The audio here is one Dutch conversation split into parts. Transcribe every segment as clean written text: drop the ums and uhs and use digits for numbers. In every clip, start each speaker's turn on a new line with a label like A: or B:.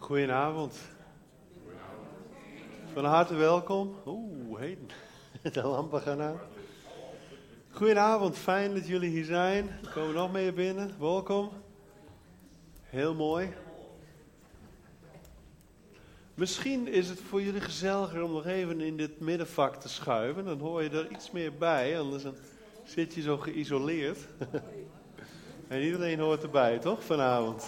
A: Goedenavond. Van harte welkom. De lampen gaan aan. Goedenavond, fijn dat jullie hier zijn. Er komen nog meer binnen. Welkom. Heel mooi. Misschien is het voor jullie gezelliger om nog even in dit middenvak te schuiven. Dan hoor je er iets meer bij, anders dan zit je zo geïsoleerd. En iedereen hoort erbij, toch, vanavond?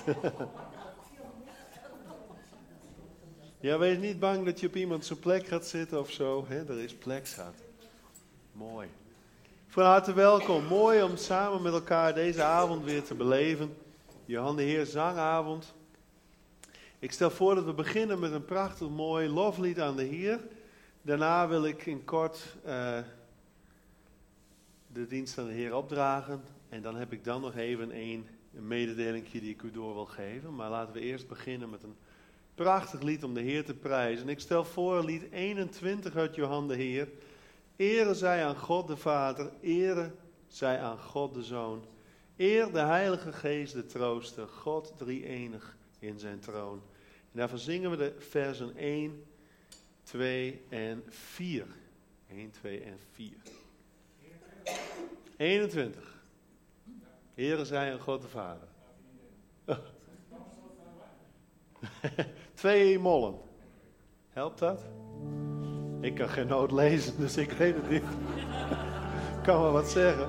A: Ja, wees niet bang dat je op iemand zijn plek gaat zitten of zo. Er is plek, schat. Mooi. Van harte welkom. Mooi om samen met elkaar deze avond weer te beleven. Johan de Heer zangavond. Ik stel voor dat we beginnen met een prachtig mooi loflied aan de Heer. Daarna wil ik in kort de dienst aan de Heer opdragen. En dan heb ik dan nog even een mededeling die ik u door wil geven. Maar laten we eerst beginnen met een prachtig lied om de Heer te prijzen. Ik stel voor lied 21 uit Johan de Heer. Ere zij aan God de Vader, ere zij aan God de Zoon. Eer de Heilige Geest de trooster, God drie-enig in zijn troon. En daarvan zingen we de versen 1, 2 en 4. 1, 2 en 4. 21. Ere zij aan God de Vader. 2 mollen. Helpt dat? Ik kan geen noot lezen, dus ik weet het niet. Ik kan wel wat zeggen.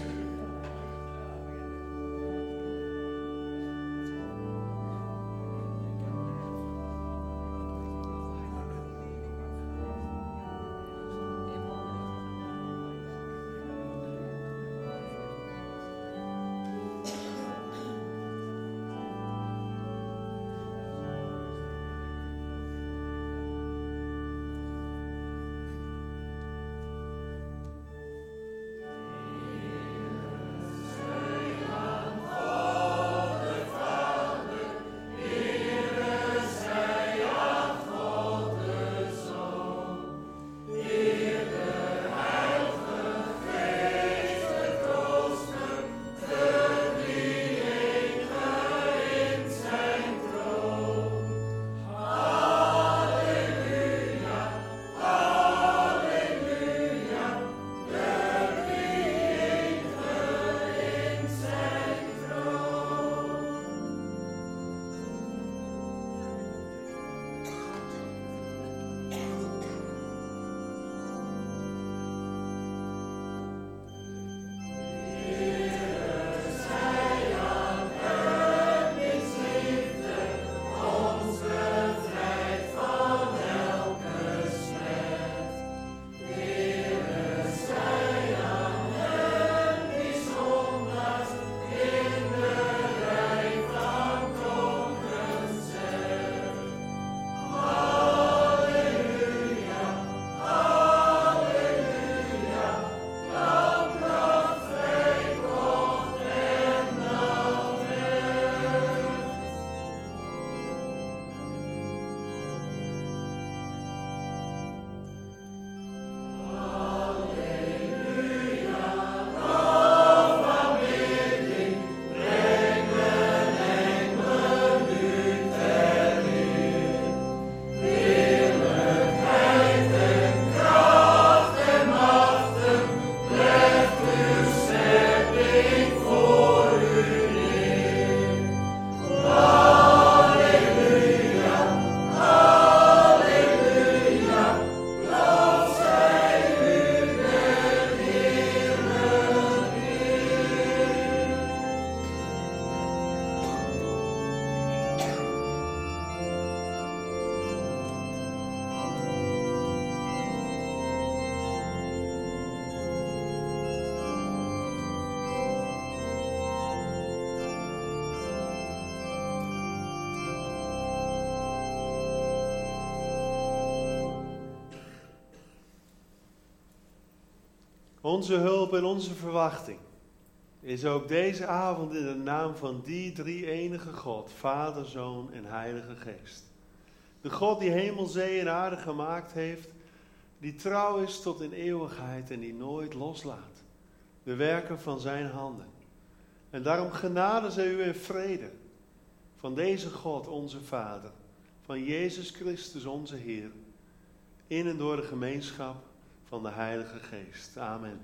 A: Onze hulp en onze verwachting is ook deze avond in de naam van die drie-enige God, Vader, Zoon en Heilige Geest. De God die hemel, zee en aarde gemaakt heeft, die trouw is tot in eeuwigheid en die nooit loslaat. De werken van zijn handen. En daarom genade zij u en vrede van deze God, onze Vader, van Jezus Christus onze Heer, in en door de gemeenschap van de Heilige Geest. Amen.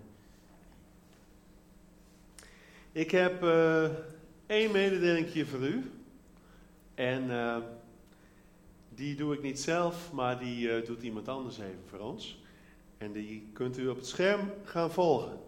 A: Ik heb 1 mededelingje voor u. En die doe ik niet zelf, maar die doet iemand anders even voor ons. En die kunt u op het scherm gaan volgen.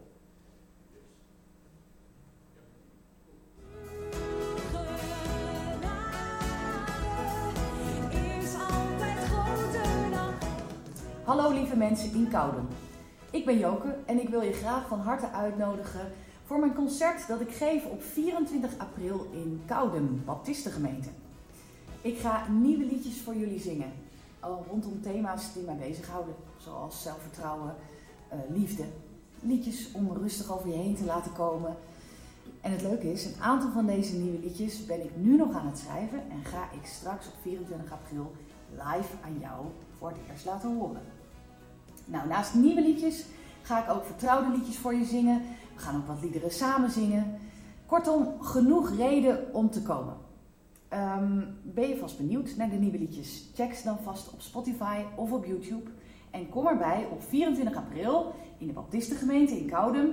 B: Hallo lieve mensen in Koudem. Ik ben Joke en ik wil je graag van harte uitnodigen voor mijn concert dat ik geef op 24 april in Koudem, Baptistengemeente. Ik ga nieuwe liedjes voor jullie zingen, al rondom thema's die mij bezighouden, zoals zelfvertrouwen, liefde. Liedjes om rustig over je heen te laten komen. En het leuke is, een aantal van deze nieuwe liedjes ben ik nu nog aan het schrijven en ga ik straks op 24 april live aan jou voor het eerst laten horen. Nou, naast nieuwe liedjes ga ik ook vertrouwde liedjes voor je zingen. We gaan ook wat liederen samen zingen. Kortom, genoeg reden om te komen. Ben je vast benieuwd naar de nieuwe liedjes? Check ze dan vast op Spotify of op YouTube. En kom erbij op 24 april in de Baptistengemeente in Koudem.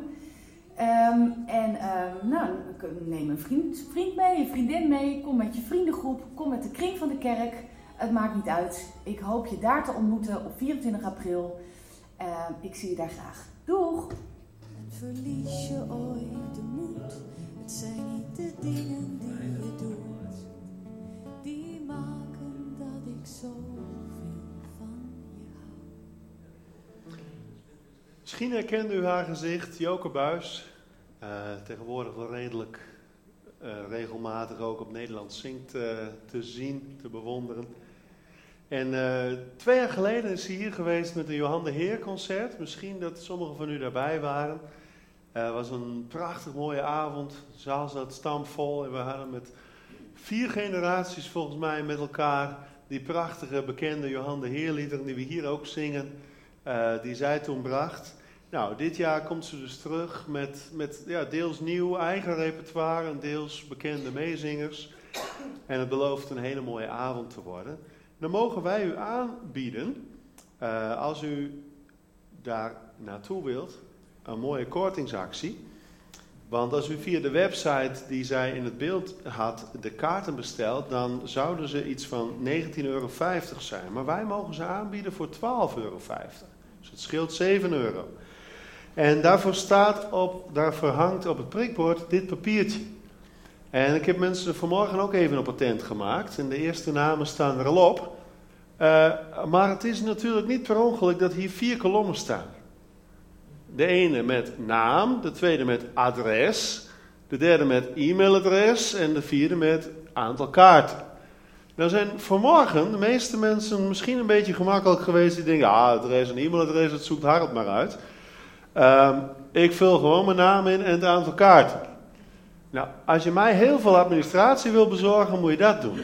B: Neem een vriend mee, een vriendin mee. Kom met je vriendengroep, kom met de kring van de kerk. Het maakt niet uit. Ik hoop je daar te ontmoeten op 24 april. Ik zie je daar graag. Doeg!
C: En verlies je ooit de moed. Het zijn niet de dingen die je doet, die maken dat ik zoveel van je hou.
A: Misschien herkent u haar gezicht, Joke Buis. Tegenwoordig wel redelijk regelmatig ook op Nederland zingt te zien, te bewonderen. En 2 jaar geleden is ze hier geweest met een Johan de Heer concert. Misschien dat sommigen van u daarbij waren. Het was een prachtig mooie avond. De zaal zat stampvol en we hadden met 4 generaties volgens mij met elkaar die prachtige bekende Johan de Heer liederen die we hier ook zingen, die zij toen bracht. Nou, dit jaar komt ze dus terug met deels nieuw eigen repertoire en deels bekende meezingers. En het belooft een hele mooie avond te worden. Dan mogen wij u aanbieden, als u daar naartoe wilt, een mooie kortingsactie. Want als u via de website die zij in het beeld had de kaarten bestelt, dan zouden ze iets van €19,50 zijn. Maar wij mogen ze aanbieden voor €12,50. Dus het scheelt €7. En daarvoor hangt op het prikbord dit papiertje. En ik heb mensen vanmorgen ook even op attent gemaakt. En de eerste namen staan er al op. Maar het is natuurlijk niet per ongeluk dat hier 4 kolommen staan. De ene met naam, de tweede met adres, de derde met e-mailadres en de vierde met aantal kaarten. Nou zijn vanmorgen de meeste mensen misschien een beetje gemakkelijk geweest. Die denken, adres en e-mailadres, dat zoekt Harold maar uit. Ik vul gewoon mijn naam in en het aantal kaarten. Nou, als je mij heel veel administratie wil bezorgen, moet je dat doen.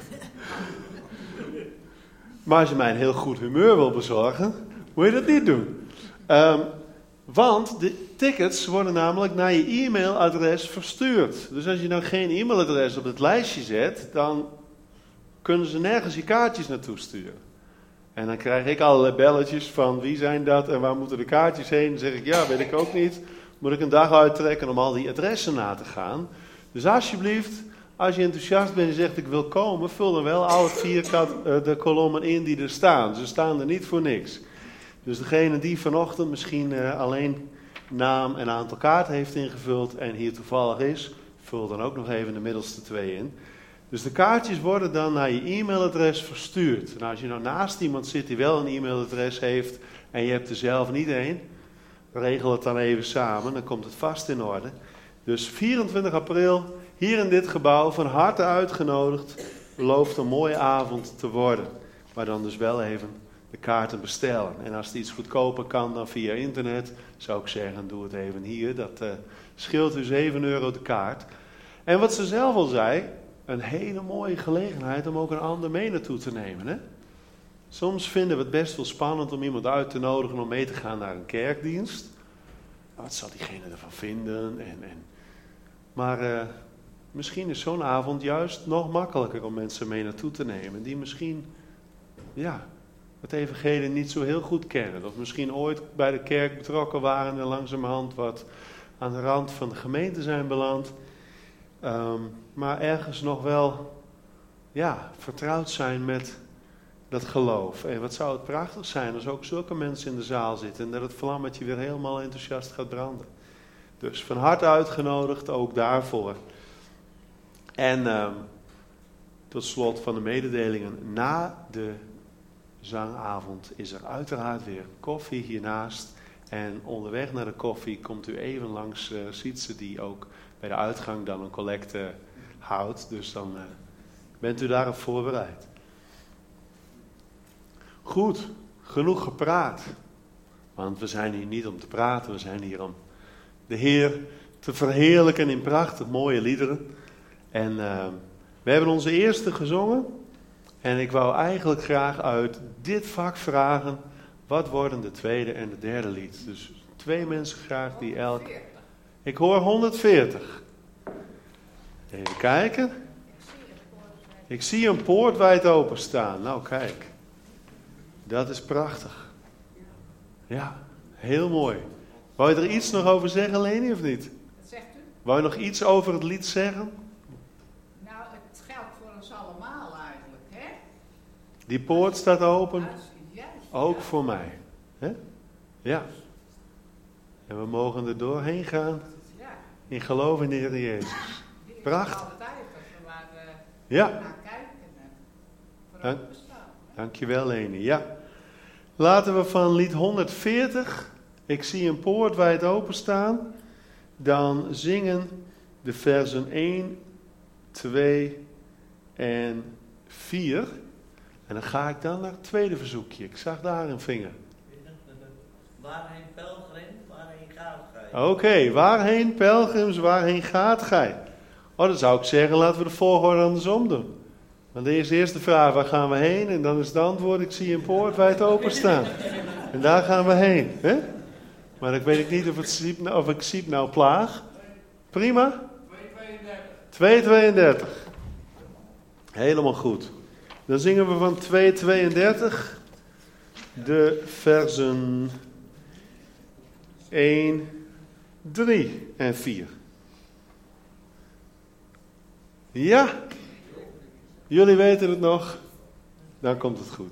A: Maar als je mij een heel goed humeur wil bezorgen, moet je dat niet doen. Want de tickets worden namelijk naar je e-mailadres verstuurd. Dus als je nou geen e-mailadres op het lijstje zet, dan kunnen ze nergens je kaartjes naartoe sturen. En dan krijg ik allerlei belletjes van wie zijn dat en waar moeten de kaartjes heen. Dan zeg ik, ja, weet ik ook niet. Moet ik een dag uittrekken om al die adressen na te gaan. Dus alsjeblieft, als je enthousiast bent en zegt ik wil komen, vul dan wel alle 4 de kolommen in die er staan. Ze staan er niet voor niks. Dus degene die vanochtend misschien alleen naam en aantal kaarten heeft ingevuld en hier toevallig is, vul dan ook nog even de middelste 2 in. Dus de kaartjes worden dan naar je e-mailadres verstuurd. En als je nou naast iemand zit die wel een e-mailadres heeft en je hebt er zelf niet één, regel het dan even samen, dan komt het vast in orde. Dus 24 april, hier in dit gebouw, van harte uitgenodigd, belooft een mooie avond te worden. Maar dan dus wel even de kaarten bestellen. En als het iets goedkoper kan dan via internet, zou ik zeggen, doe het even hier. Dat scheelt u €7 de kaart. En wat ze zelf al zei, een hele mooie gelegenheid om ook een ander mee naartoe te nemen. Hè? Soms vinden we het best wel spannend om iemand uit te nodigen om mee te gaan naar een kerkdienst. Wat zal diegene ervan vinden? Maar misschien is zo'n avond juist nog makkelijker om mensen mee naartoe te nemen. Die misschien, het evangelie niet zo heel goed kennen. Of misschien ooit bij de kerk betrokken waren en langzamerhand wat aan de rand van de gemeente zijn beland. Maar ergens nog wel, vertrouwd zijn met dat geloof. En wat zou het prachtig zijn als ook zulke mensen in de zaal zitten. En dat het vlammetje weer helemaal enthousiast gaat branden. Dus van harte uitgenodigd, ook daarvoor. En tot slot van de mededelingen. Na de zangavond is er uiteraard weer koffie hiernaast. En onderweg naar de koffie komt u even langs Sietse, die ook bij de uitgang dan een collecte houdt. Dus dan bent u daarop voorbereid. Goed, genoeg gepraat. Want we zijn hier niet om te praten, we zijn hier om de Heer te verheerlijken in prachtig mooie liederen. En we hebben onze eerste gezongen. En ik wou eigenlijk graag uit dit vak vragen, wat worden de tweede en de derde lied? Dus 2 mensen graag die elk... Ik hoor 140. Even kijken. Ik zie een poort wijd openstaan. Nou kijk, dat is prachtig. Ja, heel mooi. Wou je er iets nog over zeggen, Leni, of niet?
D: Wat zegt u?
A: Wou je nog iets over het lied zeggen?
D: Nou, het geldt voor ons allemaal eigenlijk, hè?
A: Die poort staat open,
D: Juist,
A: ook voor mij. Hè? Ja. En we mogen er doorheen gaan
D: Ja,
A: in geloof in de Heer Jezus.
D: die is
A: Prachtig.
D: altijd als we maar
A: Ja.
D: naar kijken en voor
A: Dank-
D: openstaan.
A: Dankjewel, Leni. Ja. Laten we van lied 140, ik zie een poort wijd openstaan, dan zingen de versen 1, 2 en 4. En dan ga ik dan naar het tweede verzoekje. Ik zag daar een vinger.
E: Waarheen pelgrim, waarheen gaat gij?
A: Oké, waarheen pelgrims, waarheen gaat gij? Oh, dan zou ik zeggen, laten we de volgorde andersom doen. Want eerst de vraag, waar gaan we heen? En dan is het antwoord, ik zie een poort wijd openstaan. En daar gaan we heen. Hè? Maar ik weet niet of ik Siep nou plaag. Prima? 2:32. Helemaal goed. Dan zingen we van 2:32 de versen 1, 3 en 4. Ja? Jullie weten het nog? Dan komt het goed.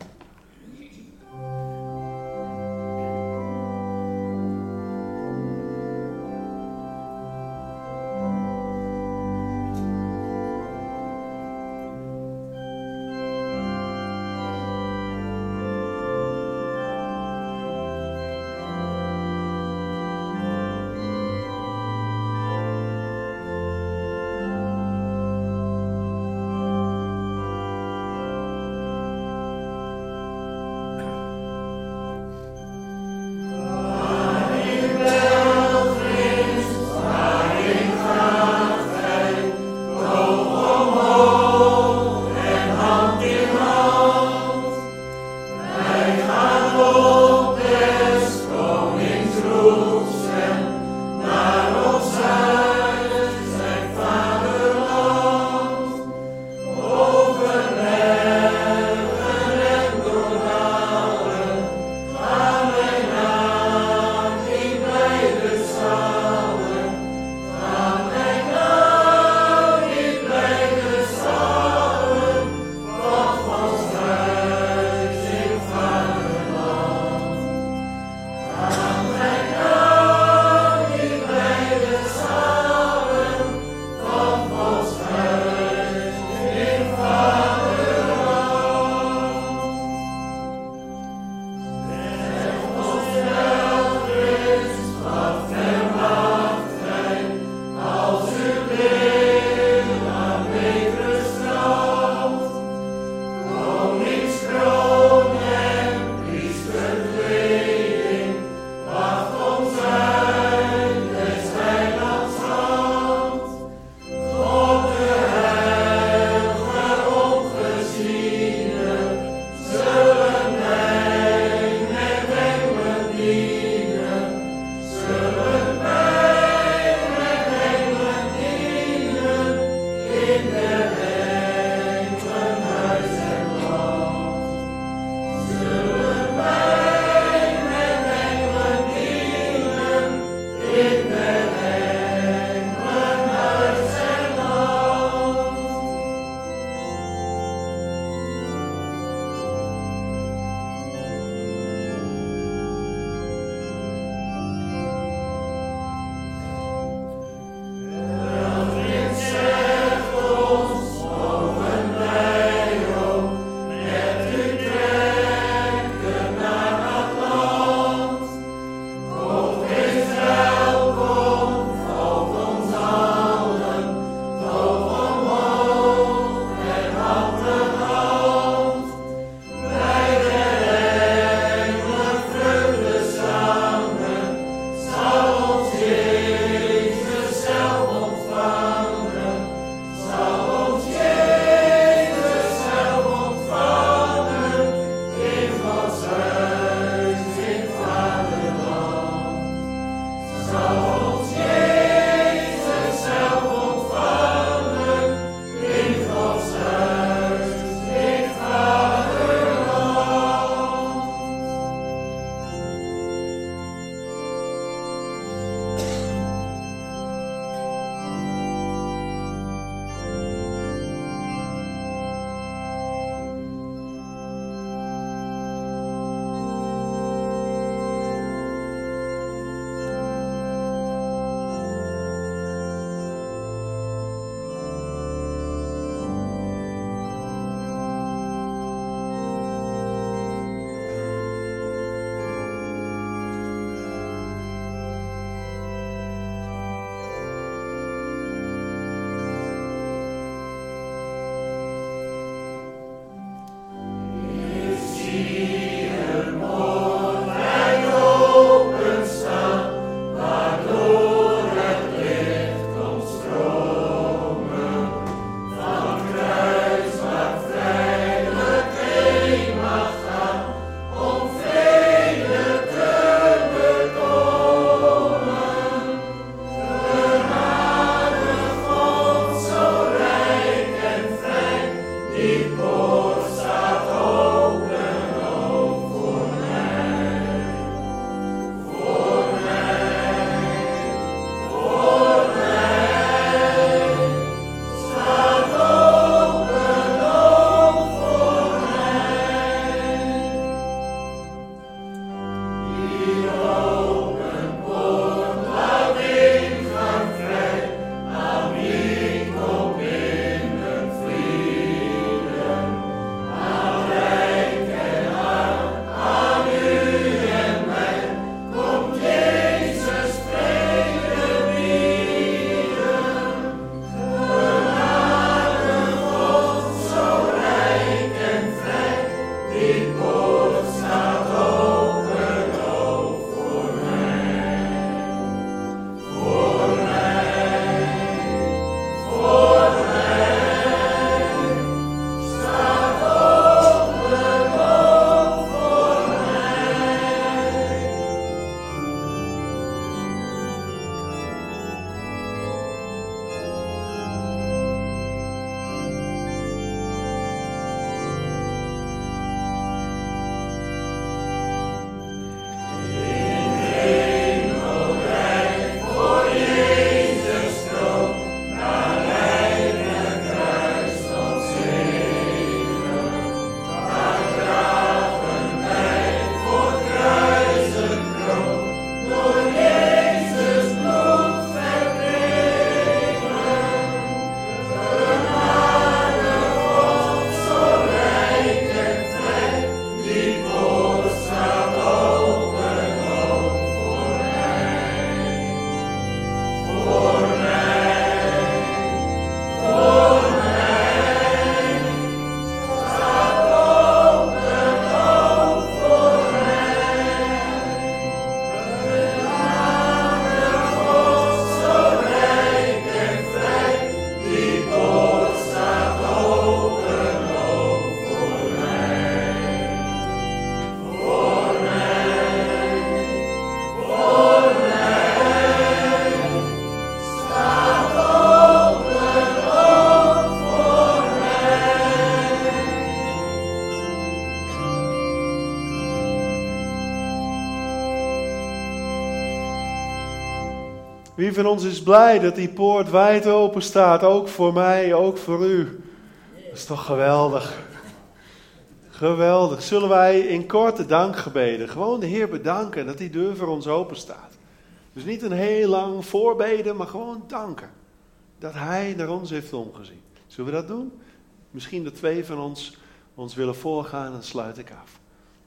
A: Wie van ons is blij dat die poort wijd open staat, ook voor mij, ook voor u. Dat is toch geweldig. Geweldig. Zullen wij in korte dankgebeden gewoon de Heer bedanken dat die deur voor ons open staat. Dus niet een heel lang voorbeden, maar gewoon danken. Dat Hij naar ons heeft omgezien. Zullen we dat doen? Misschien dat 2 van ons willen voorgaan, dan sluit ik af.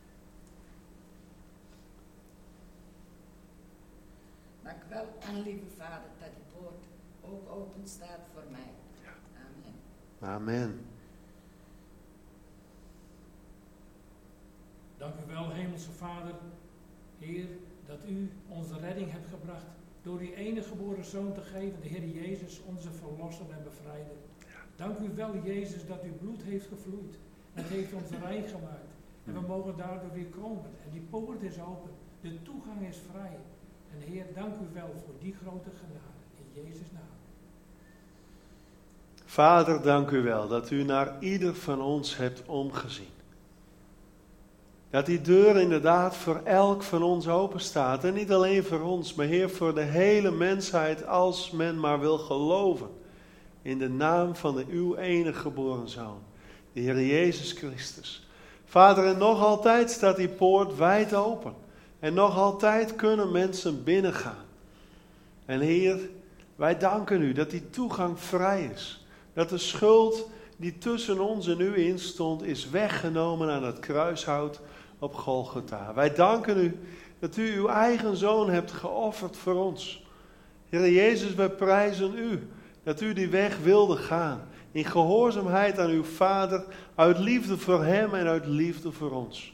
D: Dank u wel, lieve Vader, dat die poort ook open staat voor mij.
A: Ja.
D: Amen.
A: Amen.
F: Dank u wel, Hemelse Vader, Heer, dat u onze redding hebt gebracht door uw enige geboren Zoon te geven, de Heer Jezus, onze Verlosser en Bevrijder. Dank u wel, Jezus, dat uw bloed heeft gevloeid. Het heeft ons rein gemaakt. En we mogen daardoor weer komen. En die poort is open. De toegang is vrij. En Heer, dank u wel voor die grote genade. In Jezus' naam.
A: Vader, dank u wel dat u naar ieder van ons hebt omgezien. Dat die deur inderdaad voor elk van ons open staat. En niet alleen voor ons, maar Heer, voor de hele mensheid, als men maar wil geloven. In de naam van uw enige geboren Zoon, de Heer Jezus Christus. Vader, en nog altijd staat die poort wijd open. En nog altijd kunnen mensen binnengaan. En Heer, wij danken u dat die toegang vrij is. Dat de schuld die tussen ons en u in stond, is weggenomen aan het kruishout op Golgotha. Wij danken u dat u uw eigen Zoon hebt geofferd voor ons. Heer Jezus, wij prijzen u dat u die weg wilde gaan. In gehoorzaamheid aan uw Vader, uit liefde voor hem en uit liefde voor ons.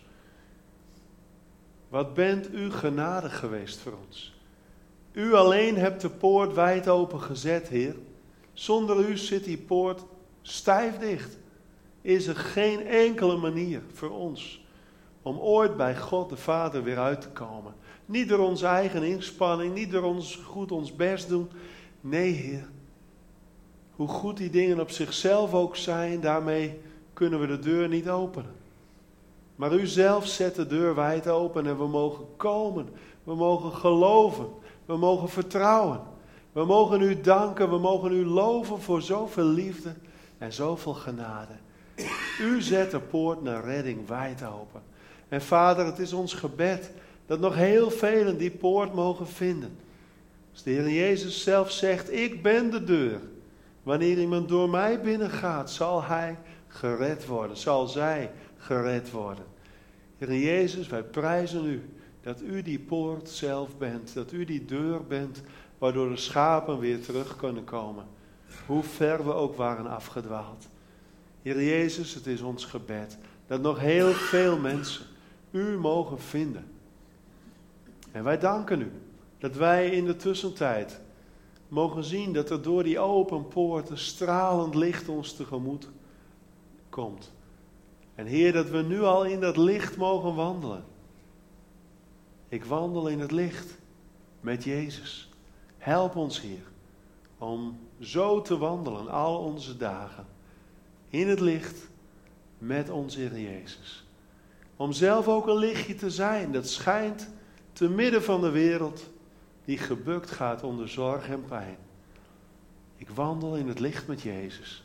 A: Wat bent u genadig geweest voor ons. U alleen hebt de poort wijd open gezet, Heer. Zonder u zit die poort stijf dicht. Is er geen enkele manier voor ons om ooit bij God de Vader weer uit te komen. Niet door onze eigen inspanning, niet door ons best doen. Nee, Heer. Hoe goed die dingen op zichzelf ook zijn, daarmee kunnen we de deur niet openen. Maar u zelf zet de deur wijd open en we mogen komen. We mogen geloven. We mogen vertrouwen. We mogen u danken. We mogen u loven voor zoveel liefde en zoveel genade. U zet de poort naar redding wijd open. En Vader, het is ons gebed dat nog heel velen die poort mogen vinden. Als de Heer Jezus zelf zegt, ik ben de deur. Wanneer iemand door mij binnengaat, zal hij gered worden. Zal zij gered worden. Heer Jezus, wij prijzen u dat u die poort zelf bent. Dat u die deur bent waardoor de schapen weer terug kunnen komen. Hoe ver we ook waren afgedwaald. Heer Jezus, het is ons gebed dat nog heel veel mensen u mogen vinden. En wij danken u dat wij in de tussentijd mogen zien dat er door die open poorten stralend licht ons tegemoet komt. En Heer, dat we nu al in dat licht mogen wandelen. Ik wandel in het licht met Jezus. Help ons, Heer, om zo te wandelen al onze dagen. In het licht met onze Heer Jezus. Om zelf ook een lichtje te zijn dat schijnt te midden van de wereld die gebukt gaat onder zorg en pijn. Ik wandel in het licht met Jezus.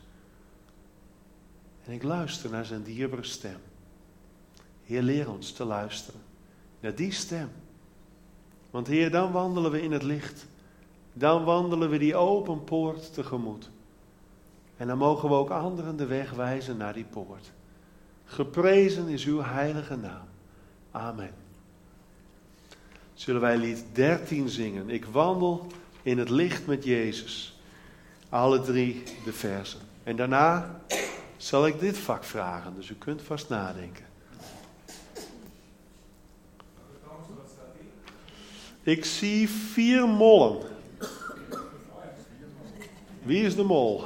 A: En ik luister naar zijn dierbare stem. Heer, leer ons te luisteren naar die stem. Want Heer, dan wandelen we in het licht. Dan wandelen we die open poort tegemoet. En dan mogen we ook anderen de weg wijzen naar die poort. Geprezen is uw heilige naam. Amen. Zullen wij lied 13 zingen. Ik wandel in het licht met Jezus. Alle 3 de versen. En daarna zal ik dit vak vragen. Dus u kunt vast nadenken. Ik zie 4 mollen. Wie is de mol?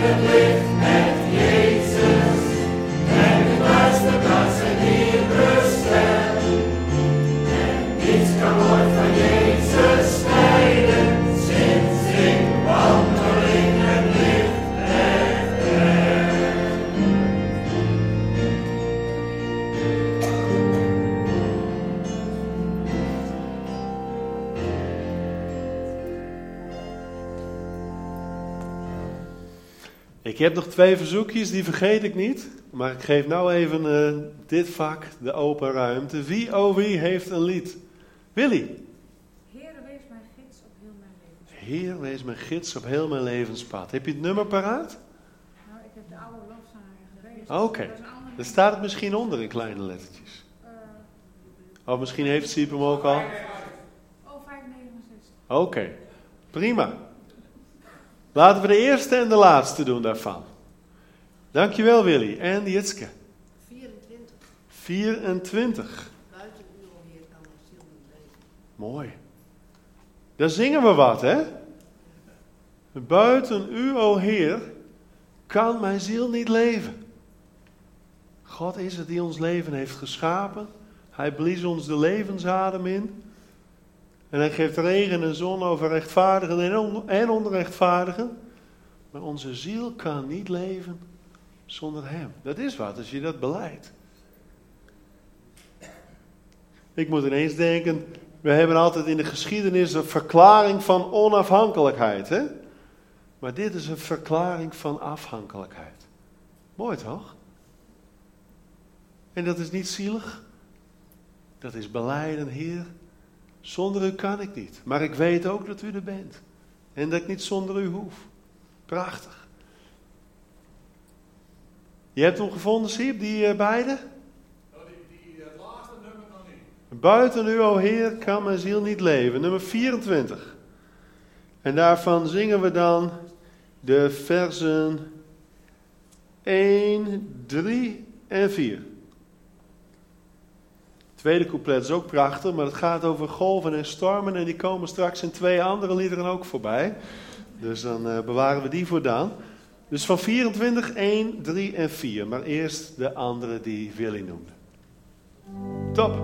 A: Ik heb nog 2 verzoekjes, die vergeet ik niet. Maar ik geef nou even dit vak de open ruimte. Wie heeft een lied? Willy.
G: Heer, wees mijn gids op heel mijn levenspad.
A: Heer, wees mijn gids op heel mijn levenspad. Heb je het nummer paraat?
G: Nou, ik heb de oude lofzanger gelezen.
A: Oké. Dan staat het misschien onder in kleine lettertjes. Of misschien heeft Siep hem ook al.
G: 569.
A: Oké, prima. Laten we de eerste en de laatste doen daarvan. Dankjewel Willy. En Jitske?
H: 24.
A: 24.
H: Buiten u, o Heer, kan mijn ziel niet leven.
A: Mooi. Daar zingen we wat, hè? Buiten u, o Heer, kan mijn ziel niet leven. God is het die ons leven heeft geschapen. Hij blies ons de levensadem in. En hij geeft regen en zon over rechtvaardigen en onrechtvaardigen. Maar onze ziel kan niet leven zonder hem. Dat is wat, als je dat belijdt. Ik moet ineens denken, we hebben altijd in de geschiedenis een verklaring van onafhankelijkheid. Hè? Maar dit is een verklaring van afhankelijkheid. Mooi toch? En dat is niet zielig. Dat is belijden, Heer. Zonder u kan ik niet. Maar ik weet ook dat u er bent. En dat ik niet zonder u hoef. Prachtig. Je hebt hem gevonden, Siep, die beide?
I: Het laatste nummer nog niet.
A: Buiten u, o Heer, kan mijn ziel niet leven. Nummer 24. En daarvan zingen we dan de versen 1, 3 en 4. Het tweede couplet is ook prachtig, maar het gaat over golven en stormen en die komen straks in 2 andere liederen ook voorbij. Dus dan bewaren we die voor dan. Dus van 24, 1, 3 en 4. Maar eerst de andere die Willy noemde. Top!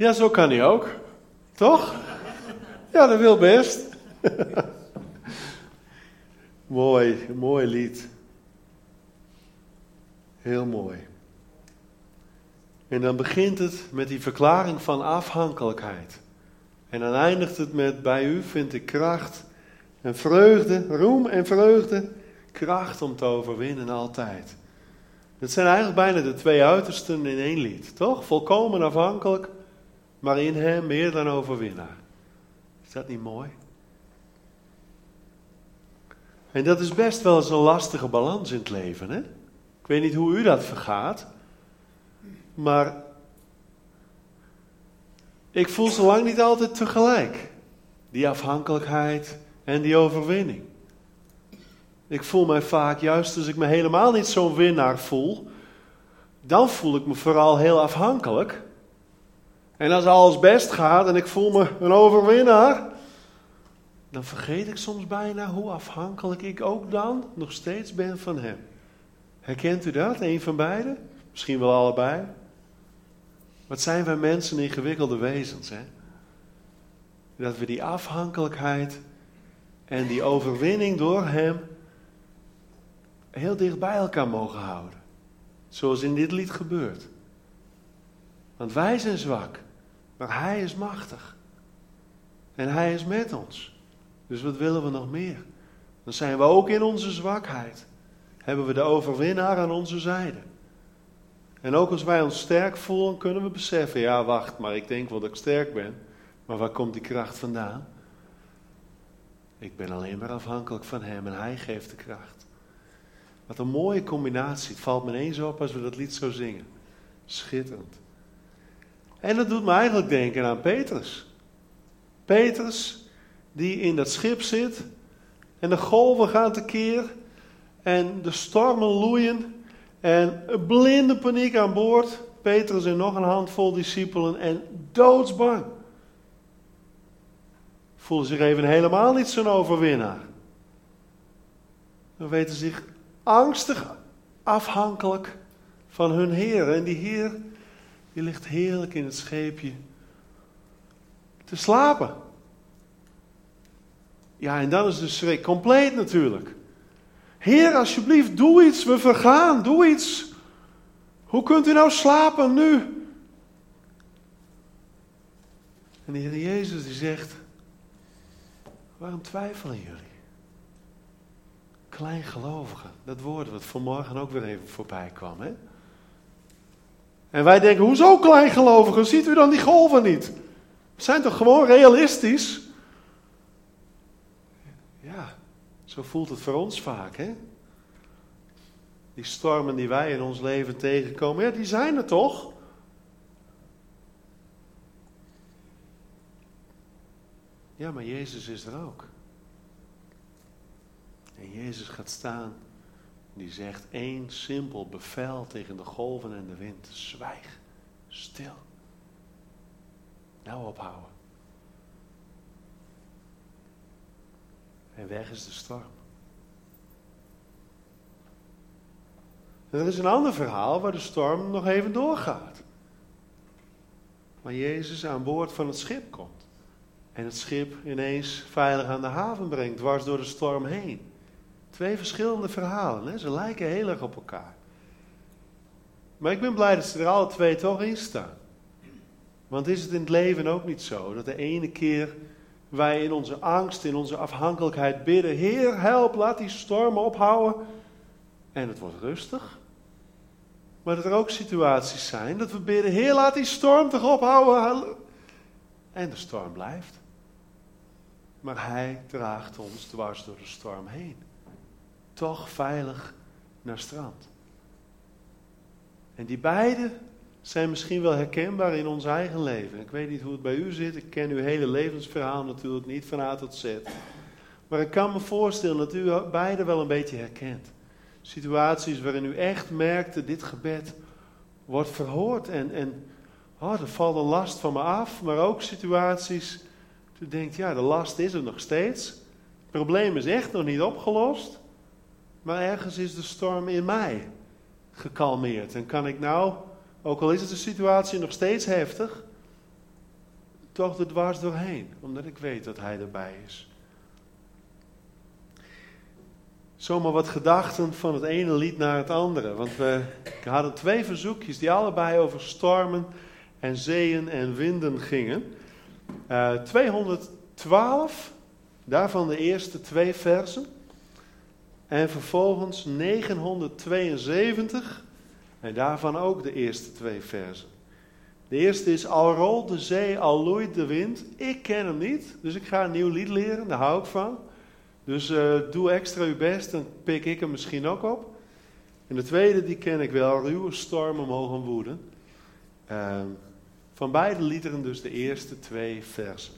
A: Ja, zo kan hij ook. Toch? Ja, dat wil best. Mooi lied. Heel mooi. En dan begint het met die verklaring van afhankelijkheid. En dan eindigt het met: bij u vind ik kracht en vreugde, roem en vreugde, kracht om te overwinnen altijd. Dat zijn eigenlijk bijna de twee uitersten in één lied, toch? Volkomen afhankelijk, maar in hem meer dan overwinnaar. Is dat niet mooi? En dat is best wel eens een lastige balans in het leven, hè? Ik weet niet hoe u dat vergaat, maar ik voel ze lang niet altijd tegelijk. Die afhankelijkheid en die overwinning. Ik voel mij vaak, juist als ik me helemaal niet zo'n winnaar voel, dan voel ik me vooral heel afhankelijk. En als alles best gaat en ik voel me een overwinnaar, dan vergeet ik soms bijna hoe afhankelijk ik ook dan nog steeds ben van hem. Herkent u dat? Een van beiden? Misschien wel allebei. Wat zijn wij mensen ingewikkelde wezens, hè? Dat we die afhankelijkheid en die overwinning door hem heel dicht bij elkaar mogen houden. Zoals in dit lied gebeurt. Want wij zijn zwak, maar hij is machtig. En hij is met ons. Dus wat willen we nog meer? Dan zijn we ook in onze zwakheid. Hebben we de overwinnaar aan onze zijde. En ook als wij ons sterk voelen, kunnen we beseffen: ja, wacht, maar ik denk wel dat ik sterk ben. Maar waar komt die kracht vandaan? Ik ben alleen maar afhankelijk van hem en hij geeft de kracht. Wat een mooie combinatie. Het valt me ineens op als we dat lied zo zingen. Schitterend. En dat doet me eigenlijk denken aan Petrus. Petrus, die in dat schip zit en de golven gaan tekeer en de stormen loeien en blinde paniek aan boord. Petrus en nog een handvol discipelen en doodsbang. Voelen zich even helemaal niet zo'n overwinnaar. Dan weten zich angstig afhankelijk van hun Heer. En die Heer, die ligt heerlijk in het scheepje te slapen. Ja, en dan is de schrik compleet natuurlijk. Heer, alsjeblieft, doe iets, we vergaan, doe iets. Hoe kunt u nou slapen nu? En de Heer Jezus die zegt: waarom twijfelen jullie? Kleingelovigen, dat woord wat vanmorgen ook weer even voorbij kwam, hè? En wij denken: hoezo kleingelovigen? Ziet u dan die golven niet? We zijn toch gewoon realistisch? Ja, zo voelt het voor ons vaak, hè? Die stormen die wij in ons leven tegenkomen, ja, die zijn er toch? Ja, maar Jezus is er ook. En Jezus gaat staan. Die zegt één simpel bevel tegen de golven en de wind: zwijg, stil. Nou ophouden. En weg is de storm. En er is een ander verhaal waar de storm nog even doorgaat. Waar Jezus aan boord van het schip komt. En het schip ineens veilig aan de haven brengt, dwars door de storm heen. Twee verschillende verhalen, hè? Ze lijken heel erg op elkaar. Maar ik ben blij dat ze er alle twee toch in staan. Want is het in het leven ook niet zo, dat de ene keer wij in onze angst, in onze afhankelijkheid bidden: Heer, help, laat die stormen ophouden. En het wordt rustig. Maar dat er ook situaties zijn dat we bidden: Heer, laat die storm toch ophouden. En de storm blijft. Maar hij draagt ons dwars door de storm heen. Toch veilig naar strand. En die beide zijn misschien wel herkenbaar in ons eigen leven. Ik weet niet hoe het bij u zit. Ik ken uw hele levensverhaal natuurlijk niet van A tot Z. Maar ik kan me voorstellen dat u beide wel een beetje herkent. Situaties waarin u echt merkte: dit gebed wordt verhoord. En er valt een last van me af. Maar ook situaties dat u denkt: ja, de last is er nog steeds. Het probleem is echt nog niet opgelost. Maar ergens is de storm in mij gekalmeerd. En kan ik nou, ook al is het de situatie nog steeds heftig, toch er dwars doorheen, omdat ik weet dat hij erbij is. Zomaar wat gedachten van het ene lied naar het andere. Want we hadden 2 verzoekjes die allebei over stormen en zeeën en winden gingen. 212, daarvan de eerste 2 versen. En vervolgens 972, en daarvan ook de eerste 2 versen. De eerste is: al rolt de zee, al loeit de wind. Ik ken hem niet, dus ik ga een nieuw lied leren, daar hou ik van. Dus doe extra uw best, dan pik ik hem misschien ook op. En de tweede, die ken ik wel: ruwe stormen mogen woeden. Van beide liederen dus de eerste 2 versen.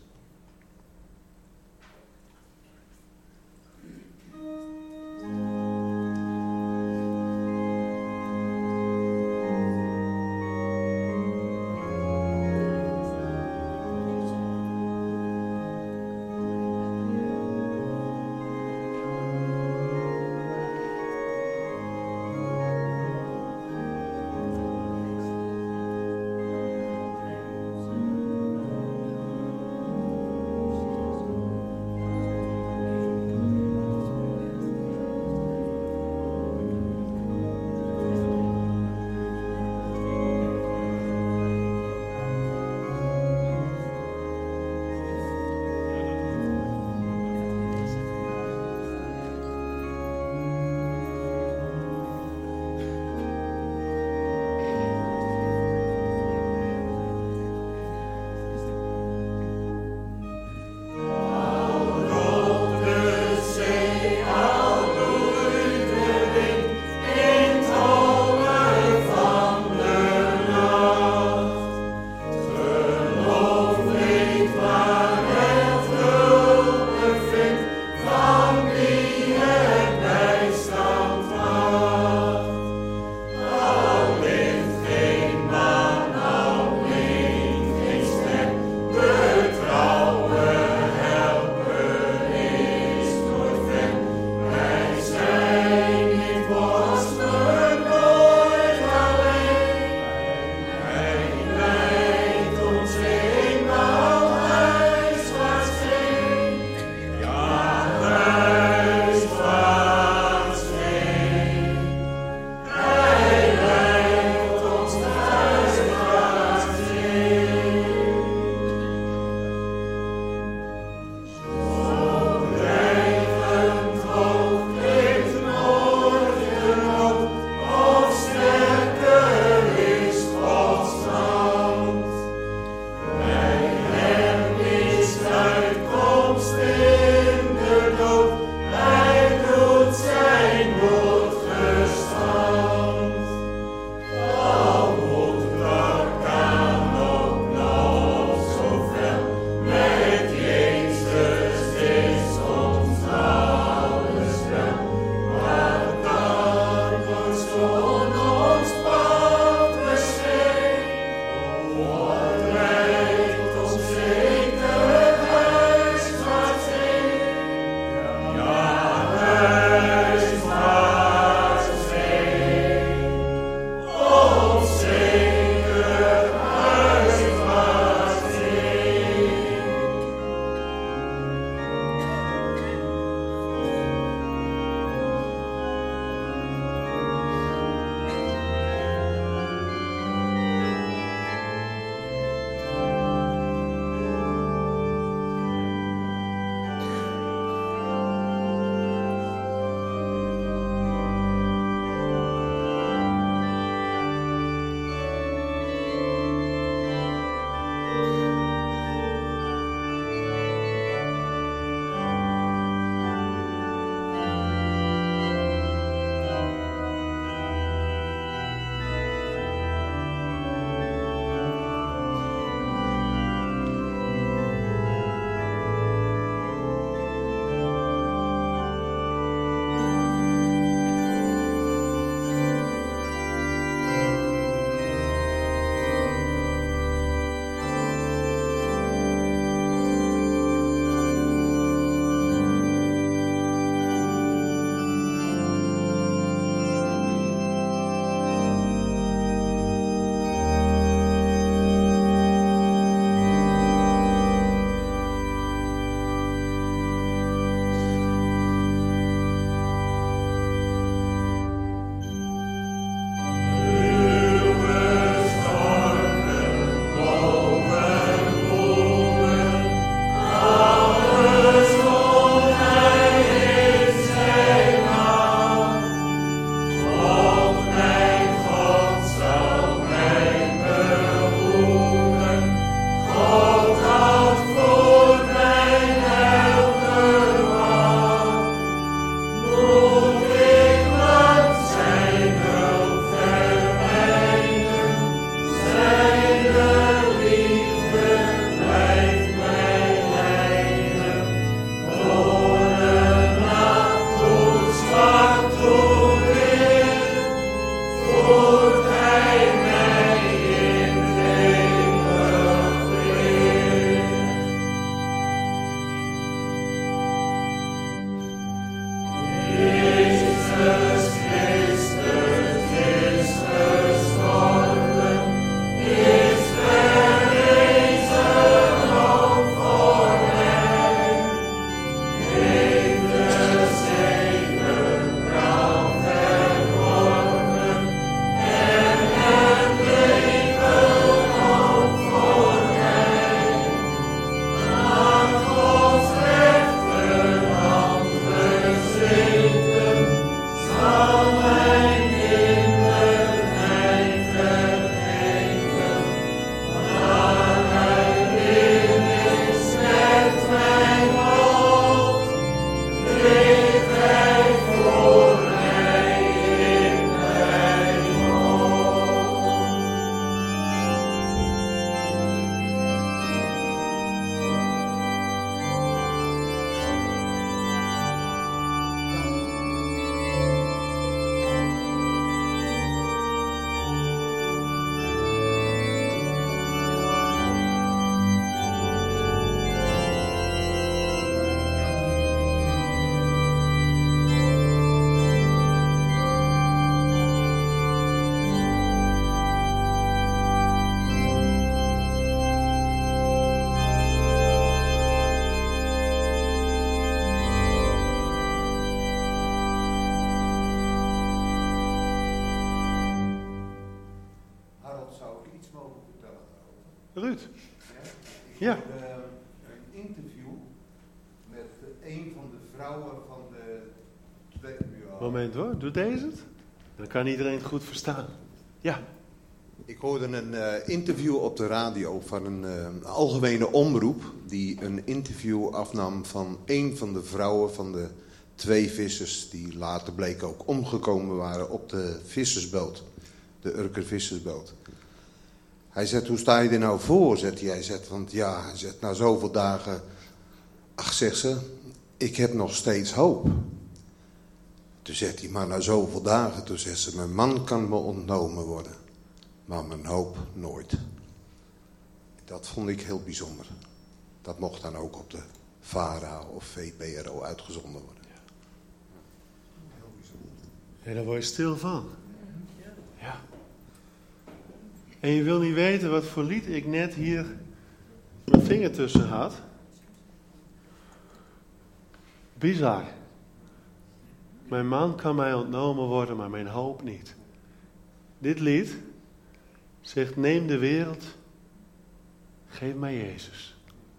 J: mogen vertellen daarover.
A: Ruud.
J: Ja? Ik hoorde een interview met een van de vrouwen van de twee...
A: Moment hoor, doe deze het. Dan kan iedereen het goed verstaan. Ja.
J: Ik hoorde een interview op de radio van een algemene omroep die een interview afnam van een van de vrouwen van de twee vissers die later bleken ook omgekomen waren op de vissersboot, de Urker vissersboot. Hij zegt, hoe sta je er nou voor? Zegt hij. Hij zegt, want ja, hij zegt, na zoveel dagen, ach zegt ze, ik heb nog steeds hoop. Toen zegt hij, maar na zoveel dagen, toen zegt ze, mijn man kan me ontnomen worden. Maar mijn hoop nooit. Dat vond ik heel bijzonder. Dat mocht dan ook op de VARA of VPRO uitgezonden worden. Heel bijzonder.
A: Ja, daar word je stil van. Ja. En je wil niet weten wat voor lied ik net hier mijn vinger tussen had. Bizar. Mijn man kan mij ontnomen worden, maar mijn hoop niet. Dit lied zegt, neem de wereld, geef mij Jezus.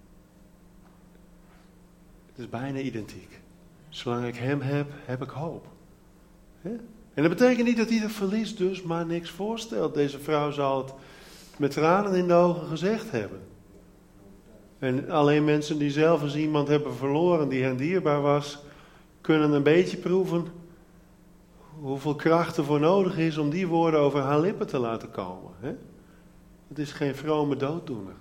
A: Het is bijna identiek. Zolang ik hem heb, heb ik hoop. He? En dat betekent niet dat hij het verliest dus maar niks voorstelt. Deze vrouw zal het met tranen in de ogen gezegd hebben. En alleen mensen die zelf eens iemand hebben verloren die hen dierbaar was, kunnen een beetje proeven hoeveel kracht er voor nodig is om die woorden over haar lippen te laten komen. Hè? Het is geen vrome dooddoener.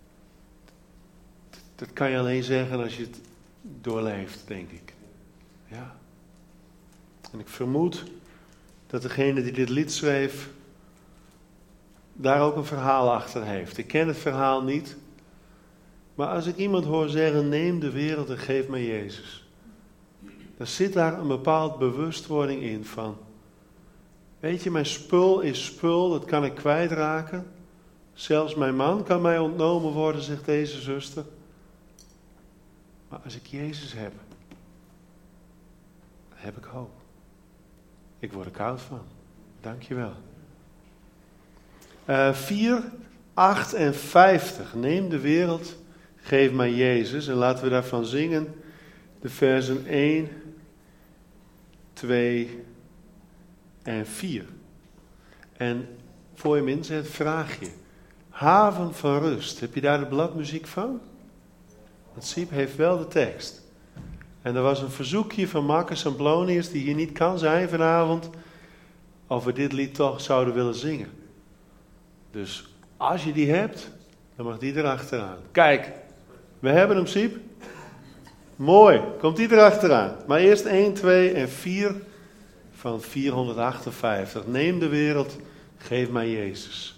A: Dat kan je alleen zeggen als je het doorleeft, denk ik. Ja. En ik vermoed dat degene die dit lied schreef daar ook een verhaal achter heeft. Ik ken het verhaal niet. Maar als ik iemand hoor zeggen, neem de wereld en geef mij Jezus. Dan zit daar een bepaald bewustwording in van, weet je, mijn spul is spul, dat kan ik kwijtraken. Zelfs mijn man kan mij ontnomen worden, zegt deze zuster. Maar als ik Jezus heb, heb ik hoop. Ik word er koud van. Dankjewel. 4, 8 en 50. Neem de wereld, geef mij Jezus. En laten we daarvan zingen de versen 1, 2 en 4. En voor je hem inzet, vraag je. Haven van rust. Heb je daar de bladmuziek van? Want Siep heeft wel de tekst. En er was een verzoekje van Marcus en Blonius, die hier niet kan zijn vanavond, of we dit lied toch zouden willen zingen. Dus als je die hebt, dan mag die erachteraan. Kijk, we hebben hem, Siep. Mooi, komt die erachteraan. Maar eerst 1, 2 en 4 van 458. Neem de wereld, geef mij Jezus.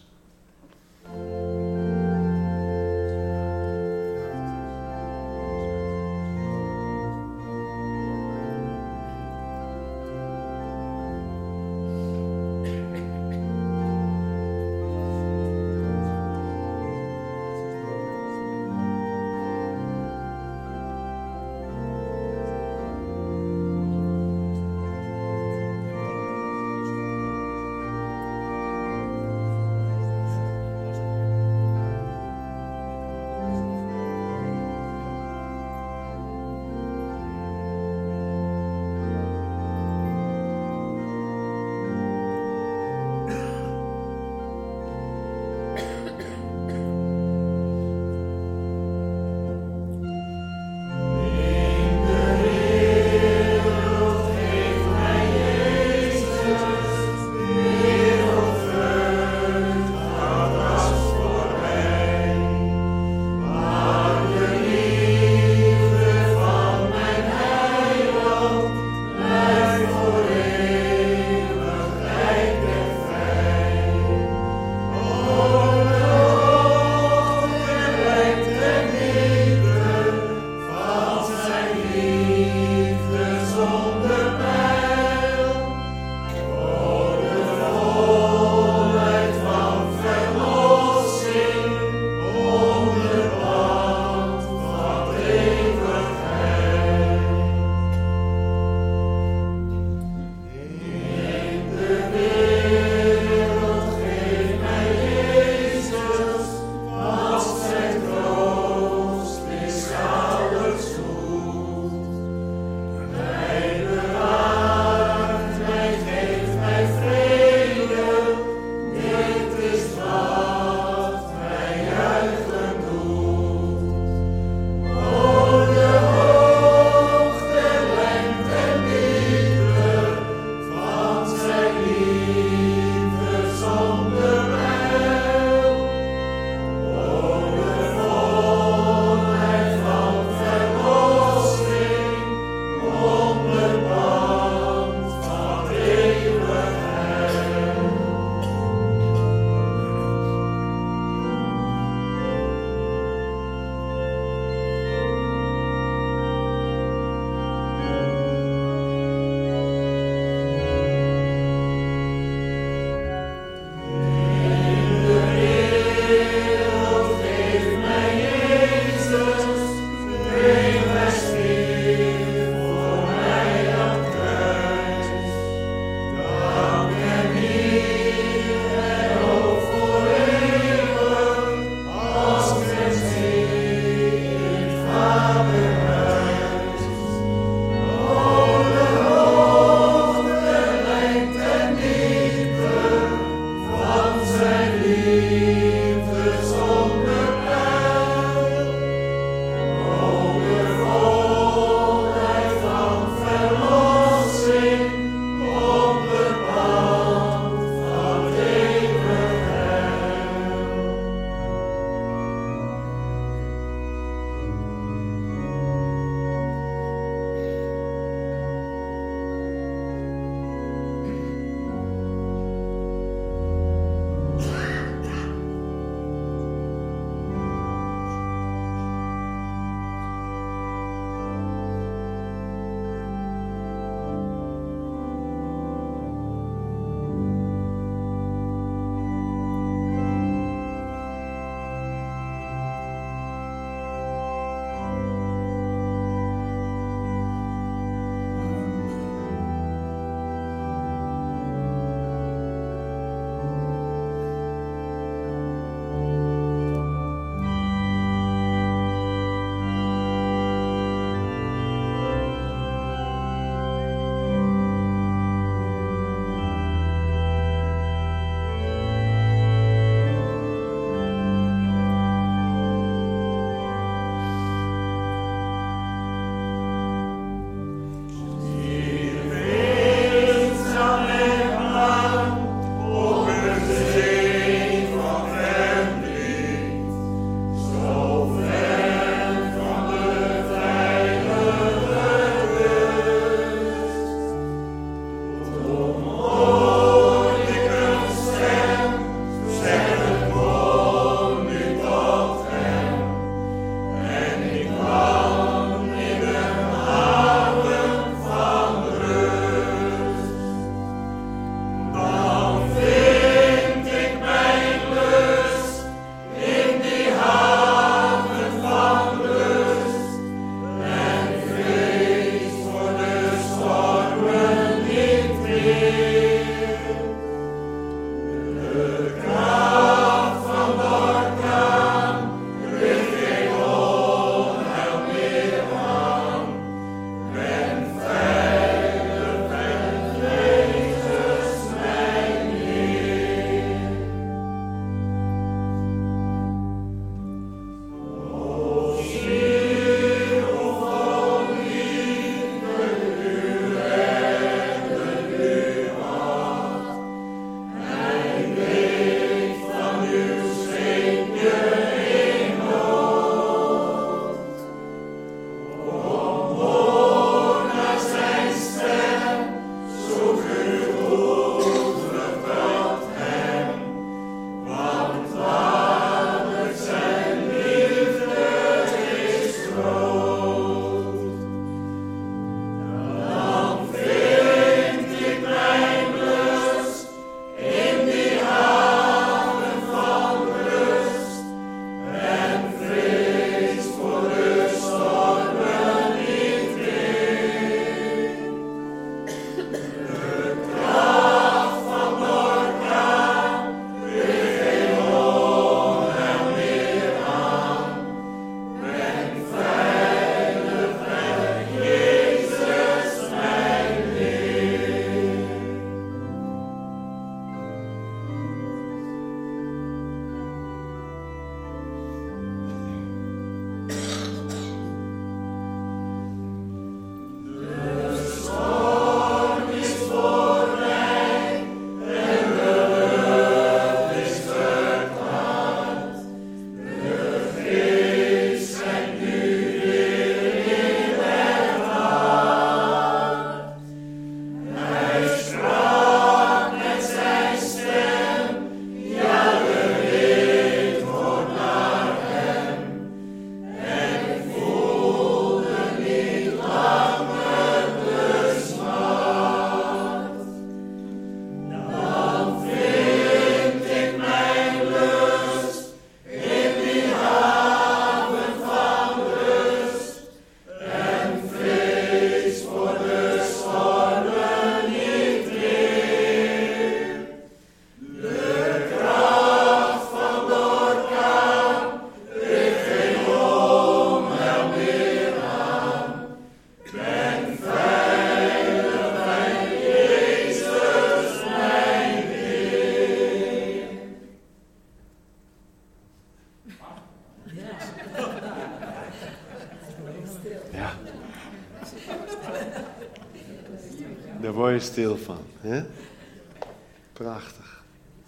A: word je stil van. Hè? Prachtig.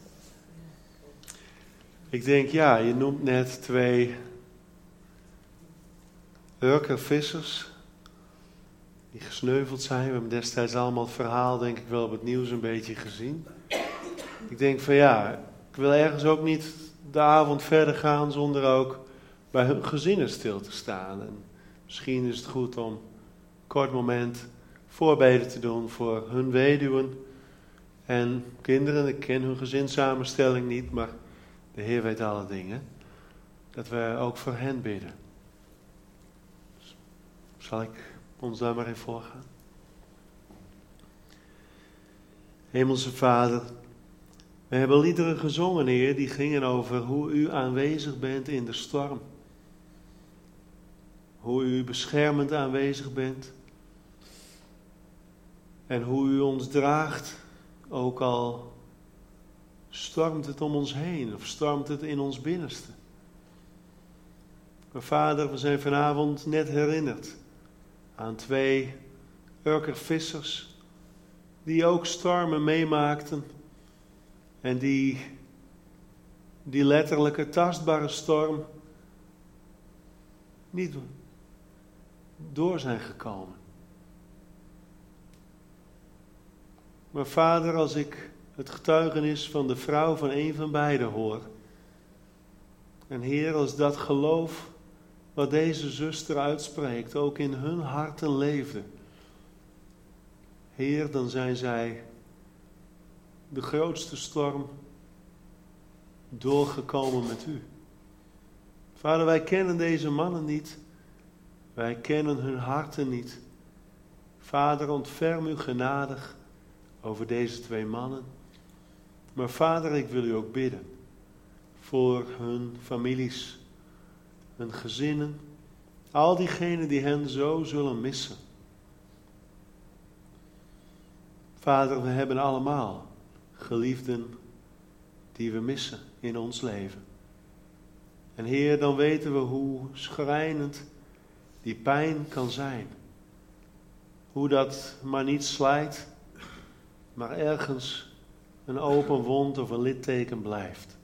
A: Ik denk, ja, je noemt net 2 Urker-vissers die gesneuveld zijn. We hebben destijds allemaal het verhaal, denk ik wel, op het nieuws een beetje gezien. Ik denk van ja, ik wil ergens ook niet de avond verder gaan zonder ook bij hun gezinnen stil te staan. En misschien is het goed om een kort moment voorbeden te doen voor hun weduwen en kinderen. Ik ken hun gezinssamenstelling niet, maar de Heer weet alle dingen. Dat we ook voor hen bidden. Zal ik ons daar maar in voorgaan? Hemelse Vader, we hebben liederen gezongen, Heer, die gingen over hoe u aanwezig bent in de storm. Hoe u beschermend aanwezig bent. En hoe u ons draagt, ook al stormt het om ons heen of stormt het in ons binnenste. Maar Vader, we zijn vanavond net herinnerd aan 2 Urker-vissers die ook stormen meemaakten en die letterlijke tastbare storm niet door zijn gekomen. Maar Vader, als ik het getuigenis van de vrouw van een van beiden hoor, en Heer, als dat geloof wat deze zuster uitspreekt ook in hun harten leefde, Heer, dan zijn zij de grootste storm doorgekomen met u. Vader, wij kennen deze mannen niet. Wij kennen hun harten niet. Vader, ontferm u genadig over deze 2 mannen. Maar Vader, ik wil u ook bidden voor hun families, hun gezinnen, al diegenen die hen zo zullen missen. Vader, we hebben allemaal geliefden die we missen in ons leven. En Heer, dan weten we hoe schrijnend die pijn kan zijn. Hoe dat maar niet slijt, maar ergens een open wond of een litteken blijft.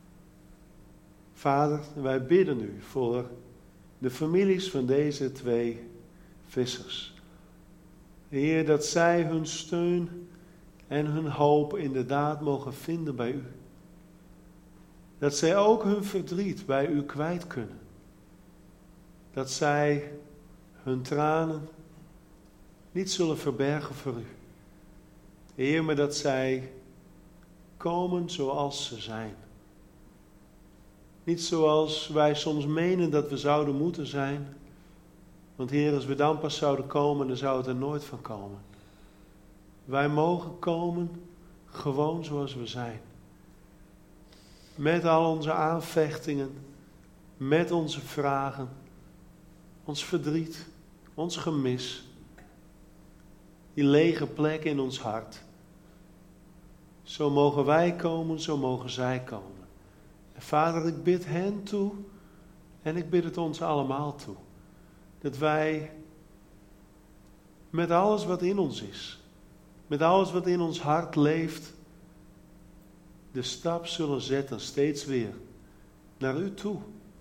A: Vader, wij bidden u voor de families van deze 2 vissers. Heer, dat zij hun steun en hun hoop inderdaad mogen vinden bij u. Dat zij ook hun verdriet bij u kwijt kunnen. Dat zij hun tranen niet zullen verbergen voor u. Heer, maar dat zij komen zoals ze zijn. Niet zoals wij soms menen dat we zouden moeten zijn. Want Heer, als we dan pas zouden komen, dan zou het er nooit van komen. Wij mogen komen gewoon zoals we zijn. Met al onze aanvechtingen, met onze vragen, ons verdriet, ons gemis, die lege plek in ons hart. Zo mogen wij komen, zo mogen zij komen. En Vader, ik bid hen toe en ik bid het ons allemaal toe. Dat wij met alles wat in ons is, met alles wat in ons hart leeft, de stap zullen zetten, steeds weer, naar u toe.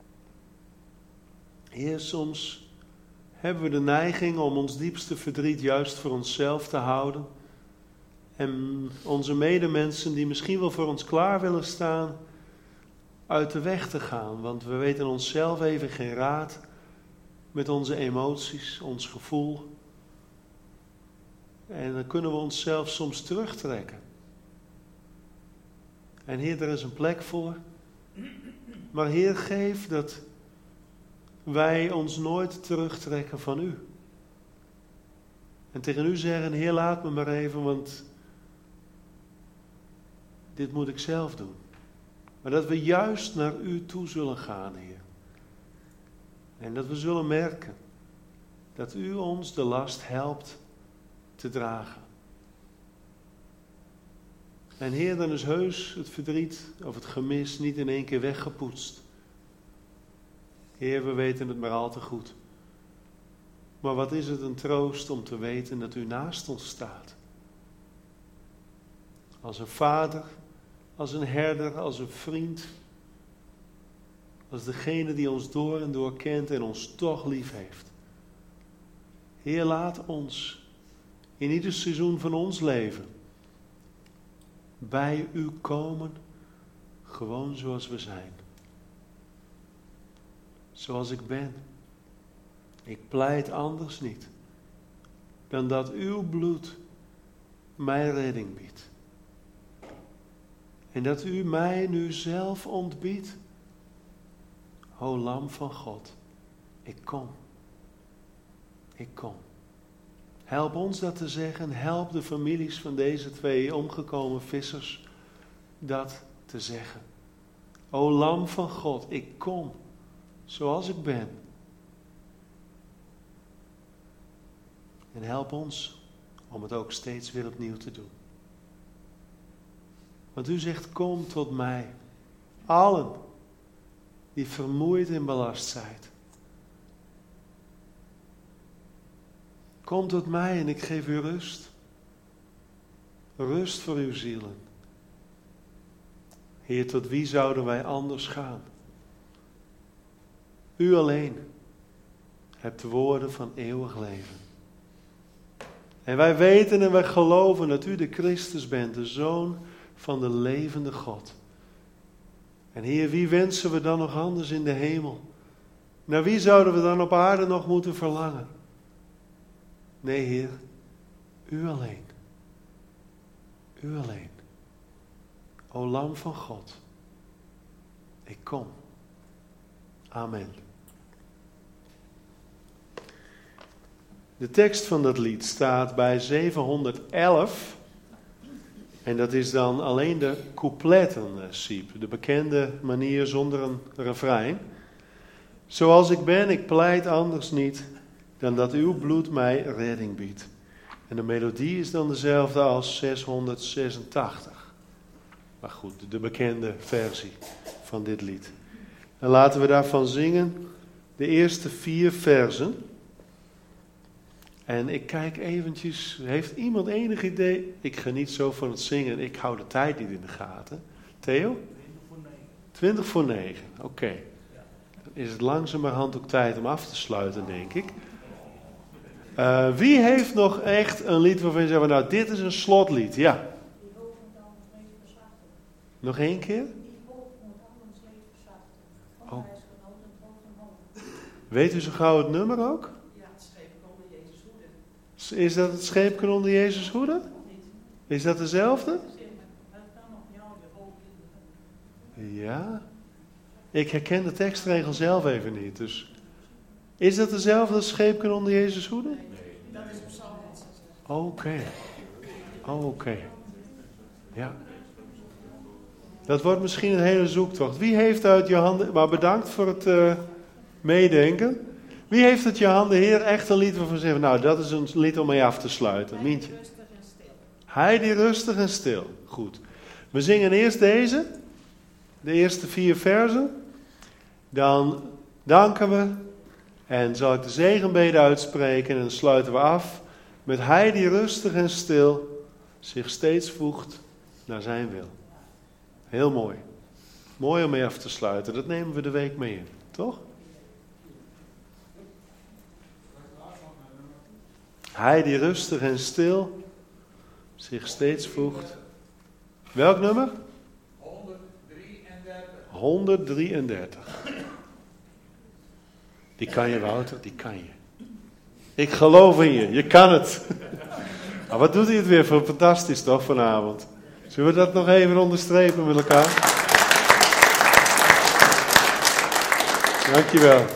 A: Heer, soms hebben we de neiging om ons diepste verdriet juist voor onszelf te houden. En onze medemensen die misschien wel voor ons klaar willen staan, uit de weg te gaan. Want we weten onszelf even geen raad met onze emoties, ons gevoel. En dan kunnen we onszelf soms terugtrekken. En Heer, er is een plek voor. Maar Heer, geef dat wij ons nooit terugtrekken van u. En tegen u zeggen, Heer, laat me maar even, want dit moet ik zelf doen. Maar dat we juist naar u toe zullen gaan, Heer. En dat we zullen merken dat u ons de last helpt te dragen. En Heer, dan is heus het verdriet of het gemis niet in één keer weggepoetst. Heer, we weten het maar al te goed. Maar wat is het een troost om te weten dat u naast ons staat. Als een vader, als een herder, als een vriend. Als degene die ons door en door kent en ons toch lief heeft. Heer, laat ons in ieder seizoen van ons leven bij u komen, gewoon zoals we zijn. Zoals ik ben. Ik pleit anders niet dan dat uw bloed mij redding biedt. En dat u mij nu zelf ontbiedt. O Lam van God, ik kom. Ik kom. Help ons dat te zeggen. Help de families van deze 2 omgekomen vissers dat te zeggen. O Lam van God, ik kom zoals ik ben. En help ons om het ook steeds weer opnieuw te doen. Want u zegt, kom tot mij. Allen die vermoeid en belast zijn. Kom tot mij en ik geef u rust. Rust voor uw zielen. Heer, tot wie zouden wij anders gaan? U alleen hebt de woorden van eeuwig leven. En wij weten en wij geloven dat u de Christus bent, de Zoon van de levende God. En Heer, wie wensen we dan nog anders in de hemel? Naar wie zouden we dan op aarde nog moeten verlangen? Nee, Heer, u alleen. U alleen. O Lam van God, ik kom. Amen. De tekst van dat lied staat bij 711. En dat is dan alleen de coupletten, Siep. De bekende manier zonder een refrein. Zoals ik ben, ik pleit anders niet dan dat uw bloed mij redding biedt. En de melodie is dan dezelfde als 686. Maar goed, de bekende versie van dit lied. En laten we daarvan zingen de eerste 4 versen. En ik kijk eventjes, heeft iemand enig idee? Ik geniet zo van het zingen, ik hou de tijd niet in de gaten. Theo? 20 voor 9, oké. Dan is het langzamerhand ook tijd om af te sluiten, denk ik. Wie heeft nog echt een lied waarvan je zegt, nou dit is een slotlied, ja. Nog 1 keer? Oh. Weet u zo gauw het nummer ook? Is dat het scheepkanon de Jezus hoede? Is dat dezelfde? Ja. Ik herken de tekstregel zelf even niet. Dus is dat dezelfde scheepkanon de Jezus hoede? Nee, dat is op Psalm. Oké. Ja. Dat wordt misschien een hele zoektocht. Wie heeft uit je handen... Maar bedankt voor het meedenken. Wie heeft uit je handen, Heer, echt een lied waarvan zeggen, nou, dat is een lied om mee af te sluiten. Mientje. Hij die rustig en stil. Goed. We zingen eerst deze. De eerste 4 versen. Dan danken we. En zal ik de zegenbede uitspreken. En dan sluiten we af met hij die rustig en stil zich steeds voegt naar zijn wil. Heel mooi. Mooi om mee af te sluiten. Dat nemen we de week mee in. Toch? Hij die rustig en stil zich steeds voegt. Welk nummer? 133. Die kan je, Wouter, die kan je. Ik geloof in je, je kan het. Maar wat doet hij het weer voor fantastisch toch vanavond? Zullen we dat nog even onderstrepen met elkaar? Dankjewel.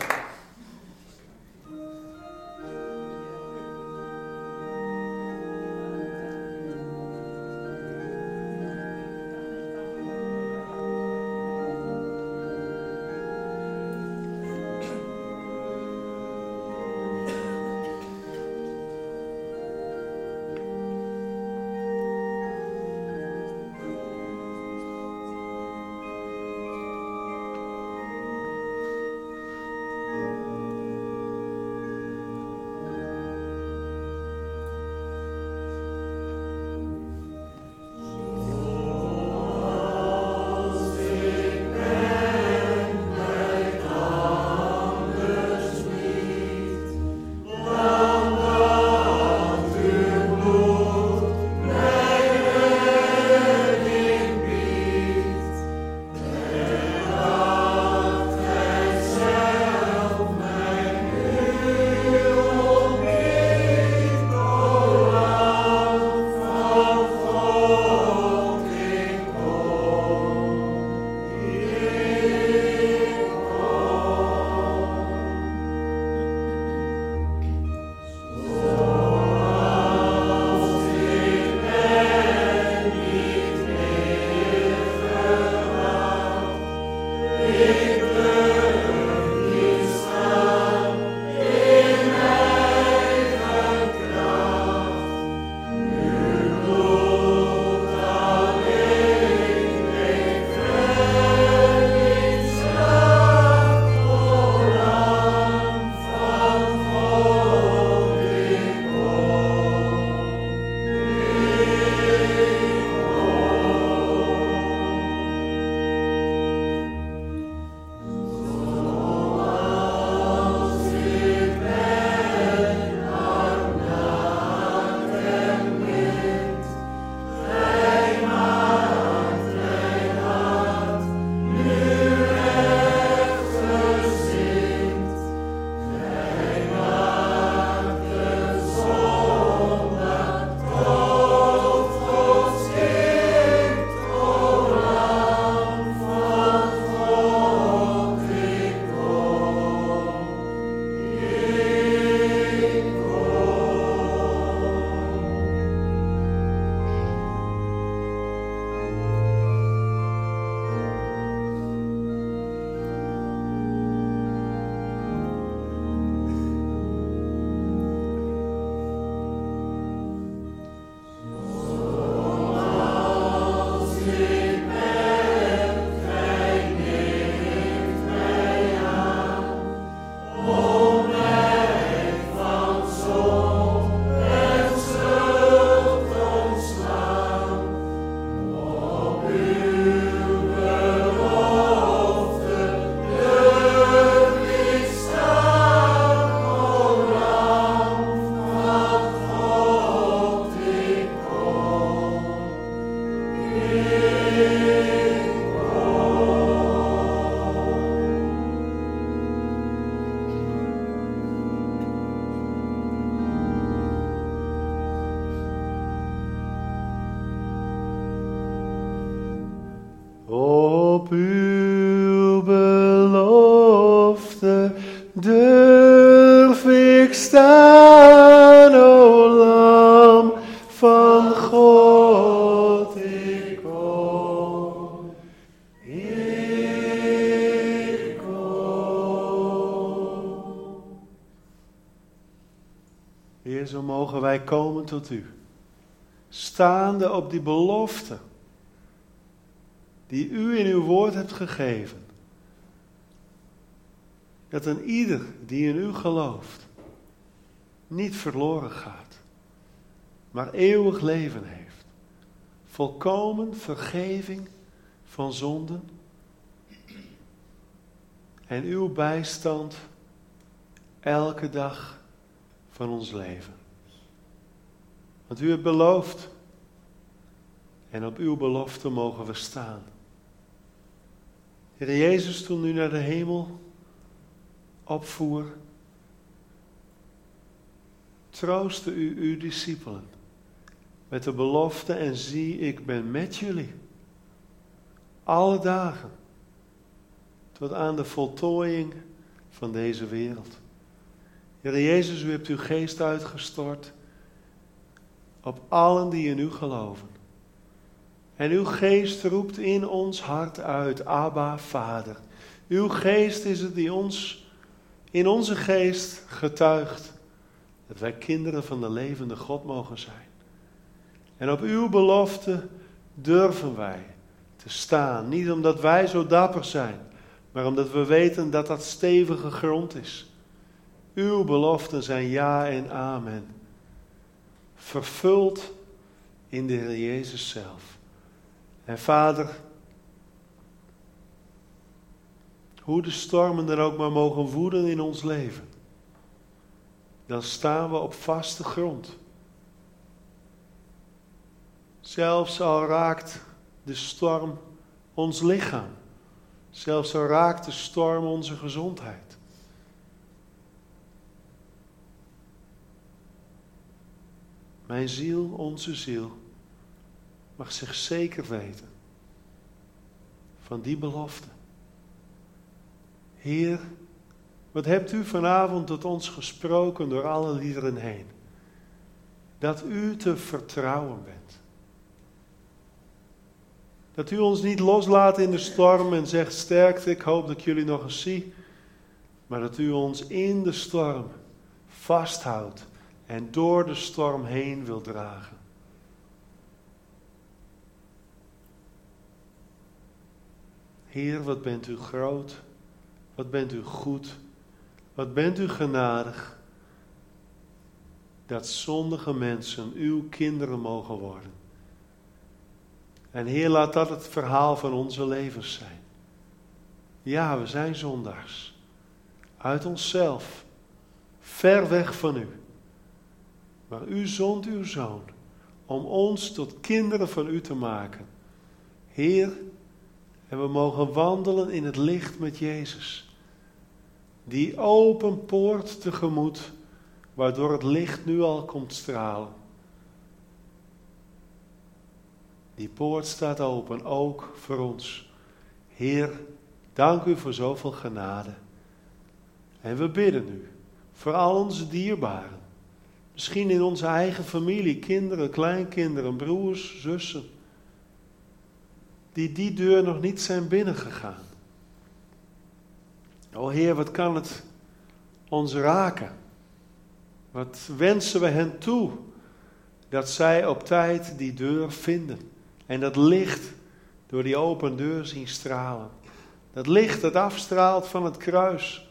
A: Heer, zo mogen wij komen tot u. Staande op die belofte die u in uw woord hebt gegeven. Dat een ieder die in u gelooft niet verloren gaat, maar eeuwig leven heeft. Volkomen vergeving van zonden en uw bijstand elke dag van ons leven. Want u hebt beloofd en op uw belofte mogen we staan. Heer Jezus, toen u naar de hemel opvoer, troostte u uw discipelen met de belofte: en zie, ik ben met jullie alle dagen tot aan de voltooiing van deze wereld. Heer Jezus, u hebt uw geest uitgestort op allen die in u geloven. En uw geest roept in ons hart uit: Abba, Vader. Uw geest is het die in onze geest getuigt dat wij kinderen van de levende God mogen zijn. En op uw belofte durven wij te staan. Niet omdat wij zo dapper zijn, maar omdat we weten dat dat stevige grond is. Uw beloften zijn ja en amen. Vervuld in de Heer Jezus zelf. En Vader, hoe de stormen er ook maar mogen woeden in ons leven, dan staan we op vaste grond. Zelfs al raakt de storm ons lichaam, zelfs al raakt de storm onze gezondheid. Mijn ziel, onze ziel, mag zich zeker weten van die belofte. Heer, wat hebt u vanavond tot ons gesproken door alle liederen heen? Dat u te vertrouwen bent. Dat u ons niet loslaat in de storm en zegt: sterkte, ik hoop dat ik jullie nog eens zie. Maar dat u ons in de storm vasthoudt en door de storm heen wil dragen. Heer, wat bent u groot, wat bent u goed, wat bent u genadig, dat zondige mensen uw kinderen mogen worden. En Heer, laat dat het verhaal van onze levens zijn. Ja, we zijn zondaars, uit onszelf, ver weg van u. Maar u zond uw Zoon om ons tot kinderen van u te maken. Heer, en we mogen wandelen in het licht met Jezus. Die open poort tegemoet, waardoor het licht nu al komt stralen. Die poort staat open, ook voor ons. Heer, dank u voor zoveel genade. En we bidden u voor al onze dierbaren. Misschien in onze eigen familie, kinderen, kleinkinderen, broers, zussen. Die deur nog niet zijn binnengegaan. O Heer, wat kan het ons raken? Wat wensen we hen toe dat zij op tijd die deur vinden. En dat licht door die open deur zien stralen. Dat licht dat afstraalt van het kruis.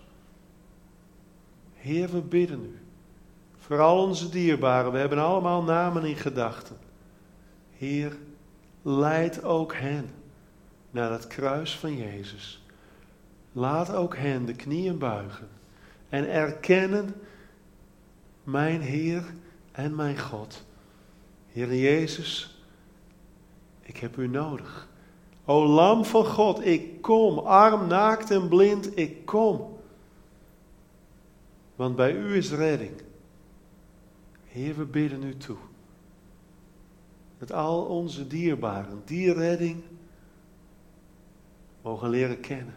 A: Heer, we bidden u. Voor al onze dierbaren, we hebben allemaal namen in gedachten. Heer, leid ook hen naar het kruis van Jezus. Laat ook hen de knieën buigen en erkennen: mijn Heer en mijn God. Heer Jezus, ik heb u nodig. O Lam van God, ik kom, arm, naakt en blind, ik kom. Want bij u is redding. Heer, we bidden u toe. Dat al onze dierbaren die redding mogen leren kennen.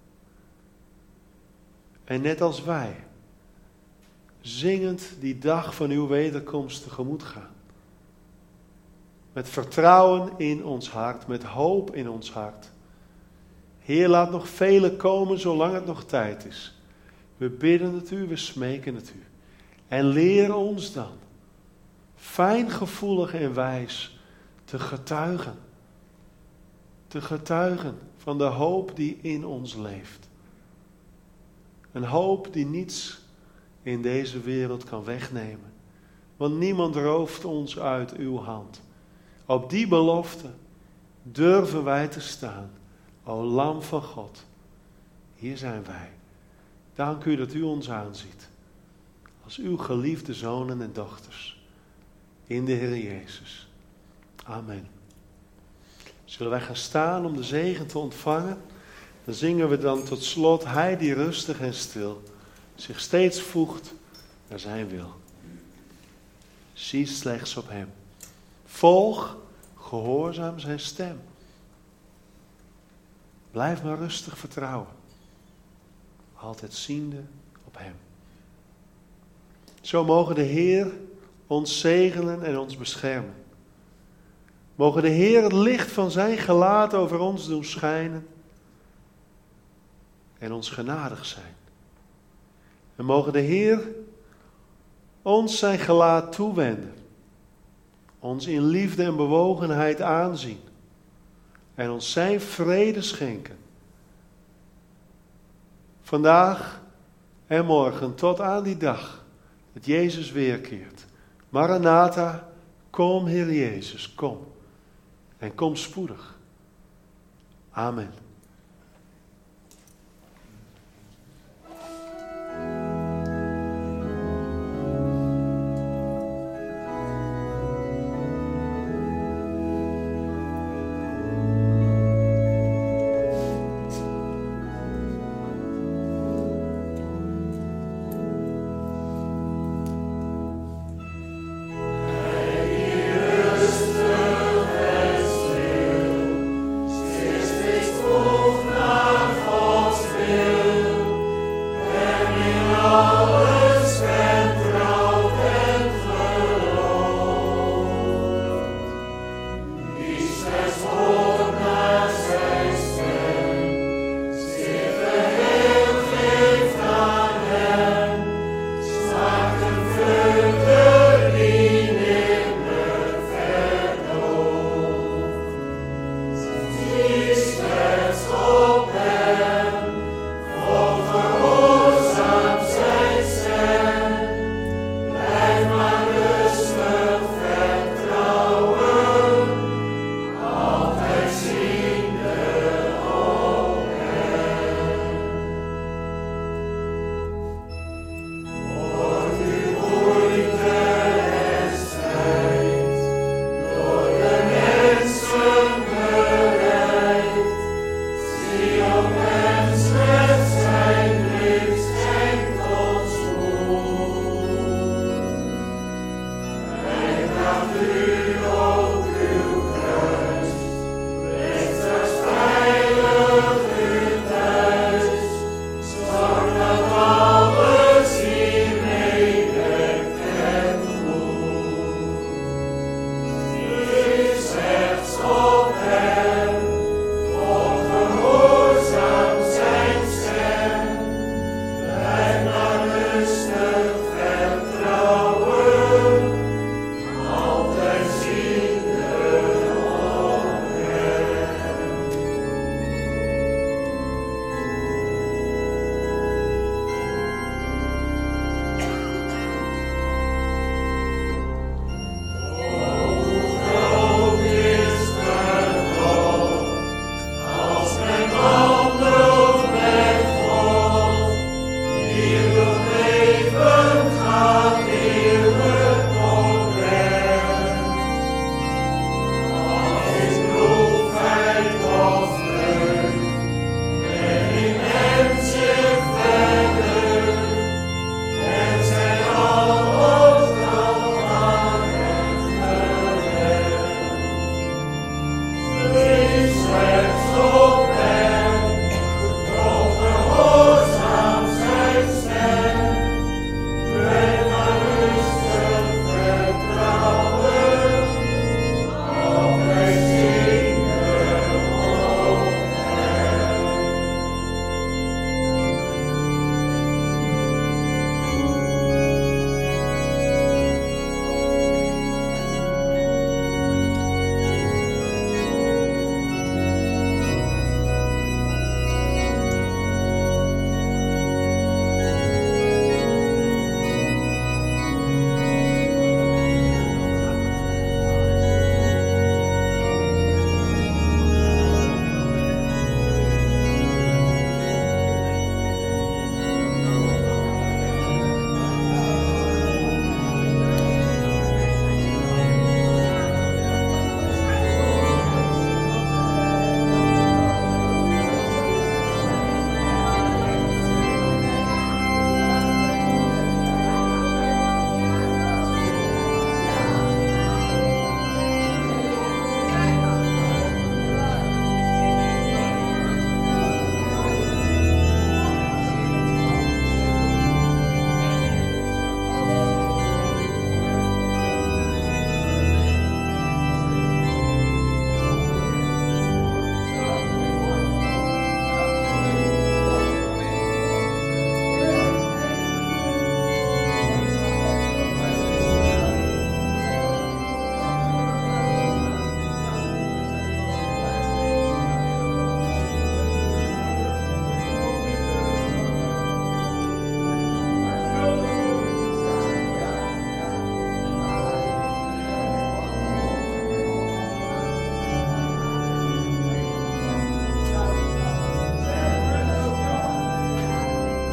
A: En net als wij, zingend die dag van uw wederkomst tegemoet gaan. Met vertrouwen in ons hart, met hoop in ons hart. Heer, laat nog velen komen zolang het nog tijd is. We bidden het u, we smeken het u. En leer ons dan fijngevoelig en wijs te getuigen. Te getuigen van de hoop die in ons leeft. Een hoop die niets in deze wereld kan wegnemen. Want niemand rooft ons uit uw hand. Op die belofte durven wij te staan. O Lam van God, hier zijn wij. Dank u dat u ons aanziet. Als uw geliefde zonen en dochters. In de Heer Jezus. Amen. Zullen wij gaan staan om de zegen te ontvangen? Dan zingen we dan tot slot, Hij die rustig en stil zich steeds voegt naar zijn wil. Zie slechts op hem. Volg gehoorzaam zijn stem. Blijf maar rustig vertrouwen. Altijd ziende op hem. Zo mogen de Heer ons zegenen en ons beschermen. Mogen de Heer het licht van zijn gelaat over ons doen schijnen. En ons genadig zijn. En mogen de Heer ons zijn gelaat toewenden. Ons in liefde en bewogenheid aanzien. En ons zijn vrede schenken. Vandaag en morgen tot aan die dag dat Jezus weerkeert. Maranatha, kom Heer Jezus, kom. En kom spoedig. Amen.
K: Israel.